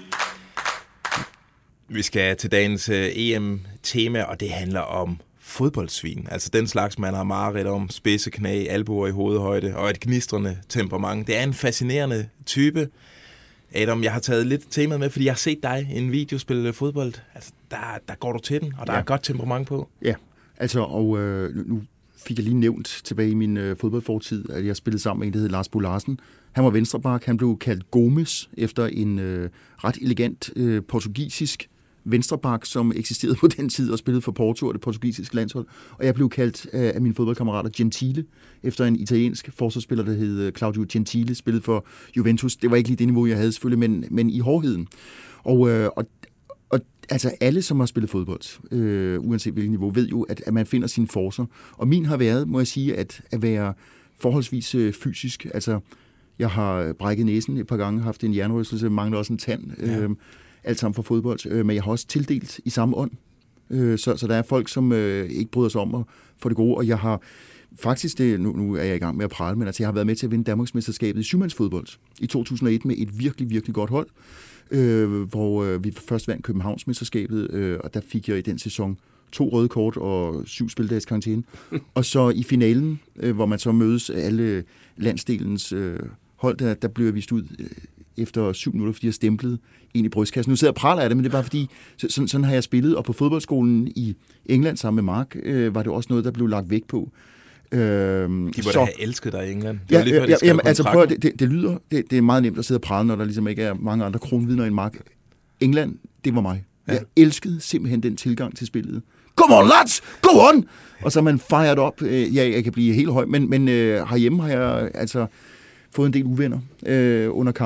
Vi skal til dagens øh, E M-tema, og det handler om fodboldsvin. Altså den slags, man har mareridt om. Spidse knæ, albuer i hovedhøjde og et gnistrende temperament. Det er en fascinerende type. Adam, jeg har taget lidt temaet med, fordi jeg har set dig i en video spille fodbold. Altså, der, der går du til den, og der ja. er godt temperament på. Ja, altså, og øh, nu fik jeg lige nævnt tilbage i min øh, fodboldfortid, at jeg spillede sammen med en, der hed Lars Bo Larsen. Han var venstreback, han blev kaldt Gomes efter en øh, ret elegant øh, portugisisk venstreback, som eksisterede på den tid og spillede for Porto og det portugisiske landshold. Og jeg blev kaldt øh, af mine fodboldkammerater Gentile, efter en italiensk forsvarsspiller, der hed Claudio Gentile, spillede for Juventus. Det var ikke lige det niveau, jeg havde selvfølgelig, men, men i hårdheden. Og, øh, og, og altså alle, som har spillet fodbold, øh, uanset hvilket niveau, ved jo, at, at man finder sine forcer. Og min har været, må jeg sige, at, at være forholdsvis øh, fysisk. Altså, jeg har brækket næsen et par gange, haft en hjernerystelse, mangler også en tand. Ja. Øh, alt sammen for fodbold, øh, men jeg har også tildelt i samme ånd. Øh, så, så der er folk, som øh, ikke bryder sig om at få det gode, og jeg har faktisk, det, nu, nu er jeg i gang med at prale, men altså, jeg har været med til at vinde Danmarksmesterskabet i syvmandsfodbold i to tusind og et med et virkelig, virkelig godt hold, øh, hvor øh, vi først vandt Københavnsmesterskabet, øh, og der fik jeg i den sæson to røde kort og syv spildags karantæne. Og så i finalen, øh, hvor man så mødes alle landsdelens øh, hold, der, der blev jeg vist ud øh, efter syv minutter, fordi jeg stemplede ind i brystkassen. Nu sidder jeg og praler af det, men det er bare fordi, sådan, sådan har jeg spillet, og på fodboldskolen i England sammen med Mark, øh, var det også noget, der blev lagt vægt på. Øh, De må så, da have elsket dig i England. Ja, lige før, ja, jamen, altså prøv, det, det, det lyder, det, det er meget nemt at sidde og prale, når der ligesom ikke er mange andre kronvidner end Mark. England, det var mig. Ja. Jeg elskede simpelthen den tilgang til spillet. Come on, lads! Go on! Og så er man fejret op. Ja, jeg kan blive helt høj, men, men øh, herhjemme har jeg altså fået en del uvenner øh, under kampe.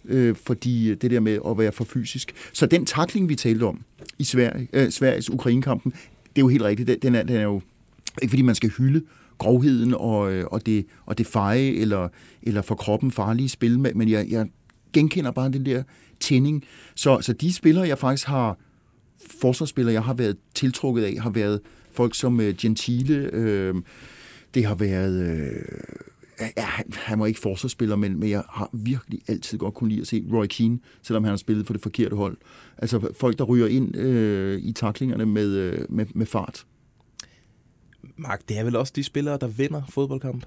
øh, fordi det der med at være for fysisk. Så den tackling, vi talte om i Sverige, øh, Sveriges Ukraine-kampen, det er jo helt rigtigt. Den er, den er jo ikke, fordi man skal hylde grovheden og, og, det, og det feje, eller, eller for kroppen farlige spil, men jeg, jeg genkender bare den der tænding. Så, så de spillere, jeg faktisk har, forsvarsspillere, jeg har været tiltrukket af, har været folk som uh, Gentile, øh, det har været, øh, ja, han, han var ikke forsvarsspiller, men, men jeg har virkelig altid godt kunne lide at se Roy Keane, selvom han har spillet for det forkerte hold. Altså folk, der ryger ind øh, i tacklingerne med, øh, med, med fart. Mark, det er vel også de spillere, der vinder fodboldkamp?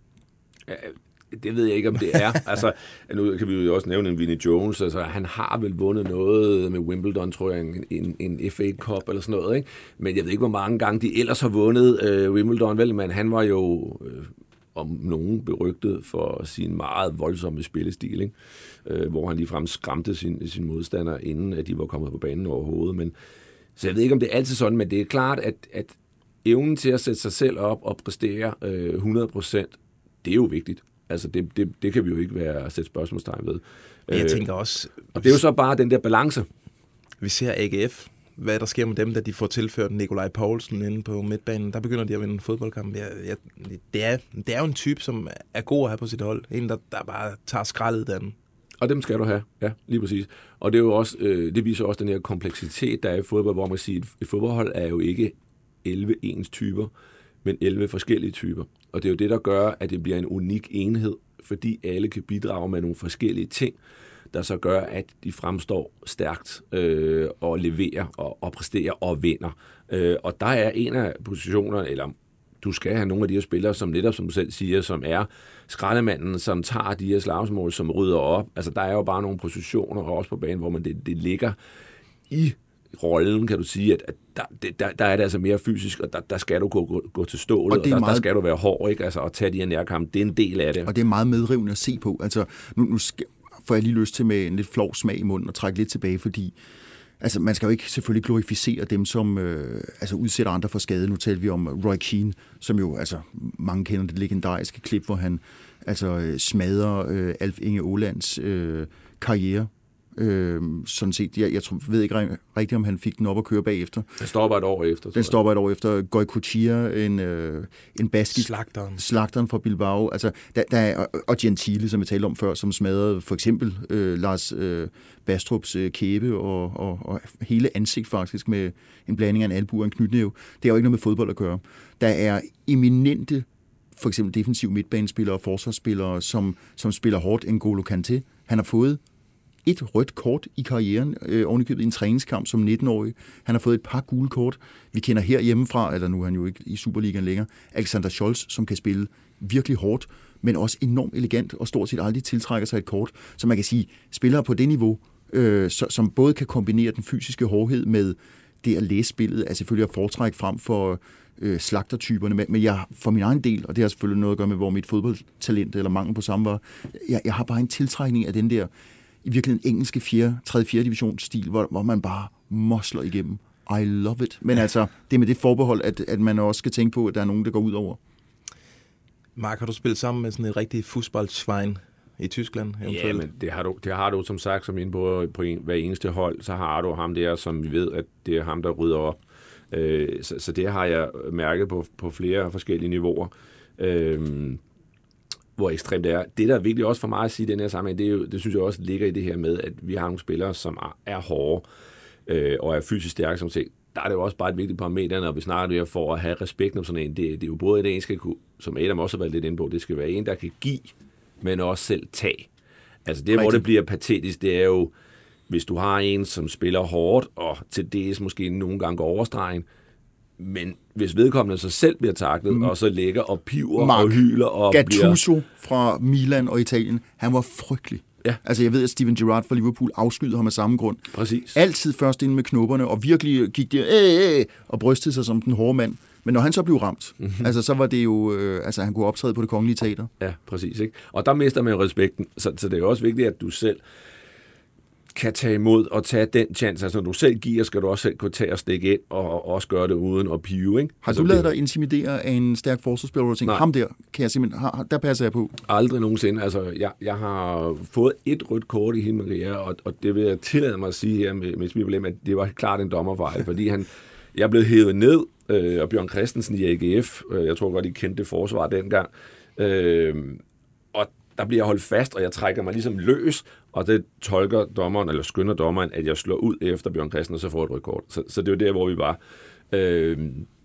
Ja, det ved jeg ikke, om det er. Altså, nu kan vi jo også nævne en Vinnie Jones. Altså, han har vel vundet noget med Wimbledon, tror jeg, en, en, en F A Cup eller sådan noget, ikke? Men jeg ved ikke, hvor mange gange de ellers har vundet øh, Wimbledon, vel? Men han var jo øh, om nogen berygtet for sin meget voldsomme spillestil, ikke? Øh, hvor han ligefrem skræmte sin, sin modstander, inden at de var kommet på banen overhovedet. Men, så jeg ved ikke, om det er altid sådan, men det er klart, at, at evnen til at sætte sig selv op og præstere øh, hundrede procent, det er jo vigtigt. Altså, det, det, det kan vi jo ikke være at sætte spørgsmålstegn ved. Jeg tænker også... Og det er jo så bare den der balance. Vi ser A G F. Hvad der sker med dem, da de får tilført Nikolaj Poulsen inde på midtbanen. Der begynder de at vinde en fodboldkamp. Jeg, jeg, det, er, det er jo en type, som er god at have på sit hold. En, der, der bare tager skraldet den. Og dem skal du have, ja, lige præcis. Og det er jo også, øh, det viser også den her kompleksitet, der er i fodbold, hvor man siger, at et fodboldhold er jo ikke elleve ens typer, men elleve forskellige typer. Og det er jo det, der gør, at det bliver en unik enhed, fordi alle kan bidrage med nogle forskellige ting, der så gør, at de fremstår stærkt øh, og leverer og, og præsterer og vinder. Øh, og der er en af positionerne, eller du skal have nogle af de her spillere, som netop, som du selv siger, som er skraldemanden, som tager de her slagsmål, som rydder op. Altså, der er jo bare nogle positioner også på banen, hvor man det, det ligger i rollen, kan du sige, at, at der, der, der er det altså mere fysisk, og der, der skal du gå, gå, gå til stålet, og, og der, meget... der skal du være hård, ikke? Altså, at tage de her nærkampe, det er en del af det. Og det er meget medrivende at se på. Altså, nu, nu skal, får jeg lige lyst til med en lidt flov smag i munden og trække lidt tilbage, fordi altså, man skal jo ikke selvfølgelig glorificere dem, som øh, altså, udsætter andre for skade. Nu taler vi om Roy Keane, som jo, altså, mange kender det legendariske klip, hvor han altså, smadrer øh, Alf Inge Ålands øh, karriere. Øh, sådan set, jeg, jeg tror, ved ikke rigtigt, om han fik den op at køre bagefter. Den stopper et år efter. Den stopper et år efter. Goycochea, en, øh, en basket. Slagteren. Slagteren fra Bilbao. Altså, der, der er, og Gentile, som vi talte om før, som smadrede for eksempel øh, Lars øh, Bastrups øh, kæbe og, og, og hele ansigt faktisk med en blanding af en albu og en knytnæve. Det er jo ikke noget med fodbold at gøre. Der er eminente, for eksempel defensiv midtbanespillere og forsvarsspillere, som, som spiller hårdt. N'Golo Kanté. Han har fået et rødt kort i karrieren, øh, ovenikøbet i en træningskamp som nitten-årig. Han har fået et par gule kort. Vi kender her hjemmefra, eller nu er han jo ikke i Superligaen længere, Alexander Scholz, som kan spille virkelig hårdt, men også enormt elegant og stort set aldrig tiltrækker sig et kort. Så man kan sige, spillere på det niveau, øh, så, som både kan kombinere den fysiske hårdhed med det at læse spillet, er selvfølgelig at foretrække frem for øh, slagtertyperne. Men jeg, for min egen del, og det har selvfølgelig noget at gøre med, hvor mit fodboldtalent eller mangel på samme var, jeg, jeg har bare en tiltrækning af den der i virkeligheden engelske fjerde, tredje, fjerde divisionsstil, hvor, hvor man bare mosler igennem. I love it. Men altså, det er med det forbehold, at, at man også skal tænke på, at der er nogen, der går ud over. Mark, har du spillet sammen med sådan et rigtig fodboldsvein i Tyskland? Ja, men det har du, det har du som sagt, som inde på, på en, hver eneste hold, så har du ham der, som vi ved, at det er ham, der rydder op. Øh, så, så det har jeg mærket på, på flere forskellige niveauer. Øh, hvor ekstremt det er. Det, der er vigtigt også for mig at sige i den her sammenhæng, det, er jo, det synes jeg også ligger i det her med, at vi har nogle spillere, som er, er hårde øh, og er fysisk stærke, som set. Der er det jo også bare et vigtigt parameter, når vi snakker det for at have respekt om sådan en. Det, det er jo både det, en skal kunne, som Adam også har været lidt inde på, det skal være en, der kan give, men også selv tage. Altså det, hvor det bliver patetisk, det er jo, hvis du har en, som spiller hårdt, og til dels måske nogle gange går overstregen, men hvis vedkommende så selv bliver taklet, mm. og så ligger og piver Mark og hyler og Gattuso bliver... fra Milan og Italien, han var frygtelig. Ja. Altså jeg ved, at Steven Gerrard fra Liverpool afskyder ham af samme grund. Præcis. Altid først ind med knopperne, og virkelig gik der øh, øh, og brystede sig som den hårde mand. Men når han så blev ramt, mm-hmm. altså så var det jo, øh, altså han kunne optræde på Det Kongelige Teater. Ja, præcis. Ikke? Og der mister man jo respekten, så, så det er jo også vigtigt, at du selv kan tage imod og tage den chance. Altså, når du selv giver, skal du også selv kunne tage og stikke ind og, og også gøre det uden at pive, ikke? Har altså, du lavet dig intimidere af en stærk forsvarsspiller, og tænker, ham der, kan jeg simpelthen, har, der passer jeg på? Aldrig nogensinde. Altså, jeg, jeg har fået et rødt kort i hele min karriere, og, og det vil jeg tillade mig at sige her med, med mit problem, at det var klart en dommerfejl, fordi han, jeg blev hævet ned, øh, og Bjørn Christensen i A G F, øh, jeg tror godt, I kendte det forsvar dengang, øh, og der bliver jeg holdt fast, og jeg trækker mig ligesom løs, og det tolker dommeren, eller skynder dommeren, at jeg slår ud efter Bjørn Christensen, og så får et rødt kort. Så, så det er jo der, hvor vi var. Øh,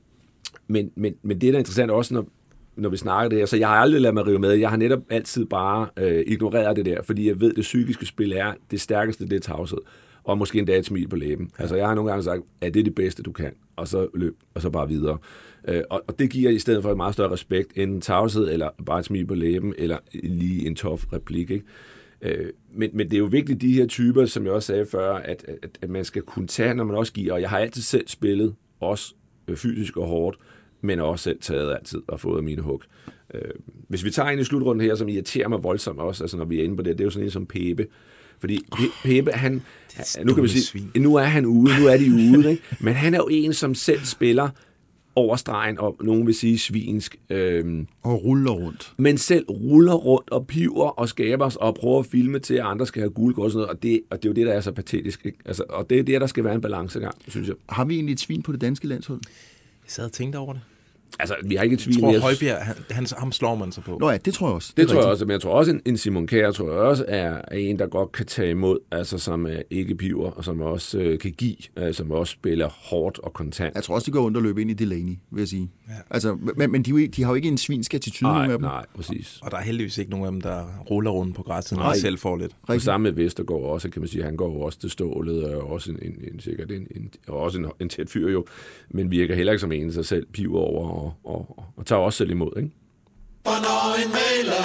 men, men, men det er da interessant også, når, når vi snakker det her, så jeg har aldrig ladet mig rive med. Jeg har netop altid bare øh, ignoreret det der, fordi jeg ved, at det psykiske spil er det stærkeste, det er tavshed. Og måske endda et smil på læben. Altså, jeg har nogle gange sagt, at det er det bedste, du kan, og så løb, og så bare videre. Øh, og, og det giver i stedet for et meget større respekt, end tavshed, eller bare et smil på læben, eller lige en tof replik, ikke? Øh, men, men det er jo vigtigt, de her typer, som jeg også sagde før, at, at, at man skal kunne tage, når man også giver. Og jeg har altid selv spillet, også fysisk og hårdt, men også selv taget altid og fået mine hug. Øh, hvis vi tager en i slutrunden her, som irriterer mig voldsomt også, altså når vi er inde på det, det er jo sådan en som Pepe. Fordi Pepe, han, nu kan vi sige, nu er han ude, nu er de ude, ikke? Men han er jo en, som selv spiller over stregen, og nogen vil sige svinsk. Øhm, og ruller rundt. Men selv ruller rundt og piver og skaber og prøver at filme til, at andre skal have gule kort og sådan noget, og det, og det er jo det, der er så patetisk, ikke? Altså, og det er det, der skal være en balancegang, synes jeg. Har vi egentlig et svin på det danske landshold? Jeg sad og tænkte over det. Altså, vi har ikke et svin. Jeg tror, Højbjerg, han, han, ham slår man sig på. Nå ja, det tror jeg også. Det, det tror rigtigt. jeg også, men jeg tror også, en, en Simon Kjær, tror jeg også, er, er en, der godt kan tage imod, altså som er ikke piver, og som også øh, kan give, øh, som også spiller hårdt og kontant. Jeg tror også, det går ondt at løbe ind i Delaney, vil jeg sige. Ja. Altså, men men de, de har jo ikke en svinsk attitude, nej, nogen af dem. Nej, præcis. Og der er heldigvis ikke nogen af dem, der ruller rundt på græsset, når de selv får lidt. Og samme med Vestergaard også, kan man sige, han går også til stålet, og også en, en, en sikkert en, en, og også en, en tæt fyr jo, men virker heller ikke som en, der selv piver over og, og, og, og tager også selv imod, ikke? For når en Mæhle,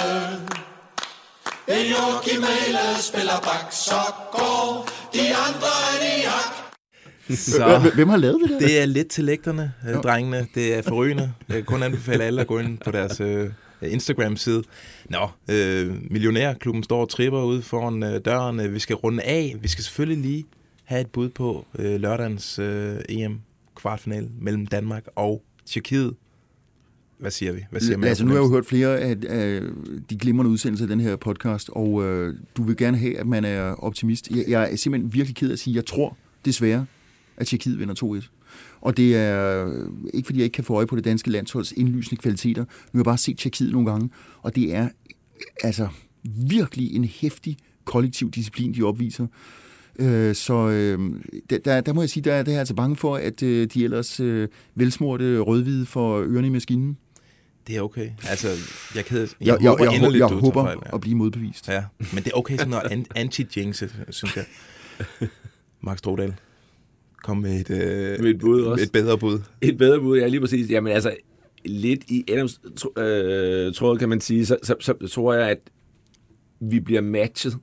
en Joachim Mæhle spiller bak, så går de andre er de jak. Så hvem har lavet det der? Det er lidt til lægterne, øh, drengene. Det er forrygende. Jeg kan kun anbefale alle at gå ind på deres øh, Instagram-side. Nå, øh, Millionærklubben står og tripper ude foran øh, døren. Vi skal runde af. Vi skal selvfølgelig lige have et bud på øh, lørdagens øh, E M-kvartfinale mellem Danmark og Tjekkiet. Hvad siger vi? Hvad siger man? Altså, nu har jeg jo hørt flere af, af de glimrende udsendelser af den her podcast, og øh, du vil gerne have, at man er optimist. Jeg, jeg er simpelthen virkelig ked af at sige, at jeg tror desværre, at Tjekkiet vinder to et. Og det er ikke, fordi jeg ikke kan få øje på det danske landsholds indlysende kvaliteter. Nu har jeg bare set Tjekkiet nogle gange, og det er altså virkelig en heftig kollektiv disciplin, de opviser. Øh, så øh, der, der må jeg sige, der, der er jeg altså bange for, at øh, de ellers øh, velsmurte rødhvide får ørerne i maskinen. Det er okay. Altså, jeg, kan, jeg, jeg, jeg, håber jeg, inderligt, jeg, du jeg håber fejl, ja. at blive modbevist. Ja, men det er okay sådan noget anti-jinx, synes jeg. Mark Strodal, kom med et, øh, med et, bud også. et bedre bud. Et bedre bud, ja, lige præcis. Jamen altså, lidt i Adams øh, tråd, kan man sige, så, så, så tror jeg, at vi bliver matchet,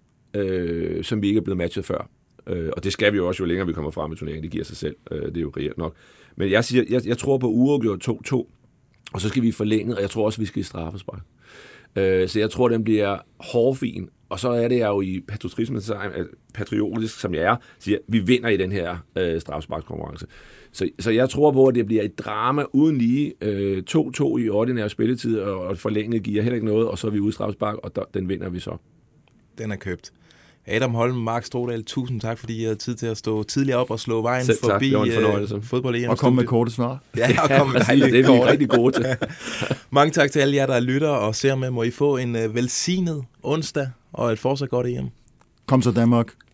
øh, som vi ikke er blevet matchet før. Øh, og det skal vi jo også, jo længere vi kommer frem i turneringen. Det giver sig selv. Øh, det er jo reelt nok. Men jeg, siger, jeg, jeg tror på uafgjort to to, og så skal vi forlænge, og jeg tror også, vi skal i straffespark. Øh, så jeg tror, den bliver hårfin. Og så er det jeg jo i patriotisme, patriotisk som jeg er, siger, vi vinder i den her øh, straffesparkskonkurrence. Så, så jeg tror på, at det bliver et drama uden lige øh, to to i ordinær spilletid, og, og forlænget giver heller ikke noget, og så er vi ude i straffespark, og der, den vinder vi så. Den er købt. Adam Holm, Mark Strodal, tusind tak, fordi I havde tid til at stå tidligere op og slå vejen selv forbi øh, fodbold E M. Og komme med korte svar. Ja, og komme med ja, det er vi rigtig gode til. Mange tak til alle jer, der lytter og ser med. Må I få en uh, velsignet onsdag og et fortsat godt E M. Kom så Danmark.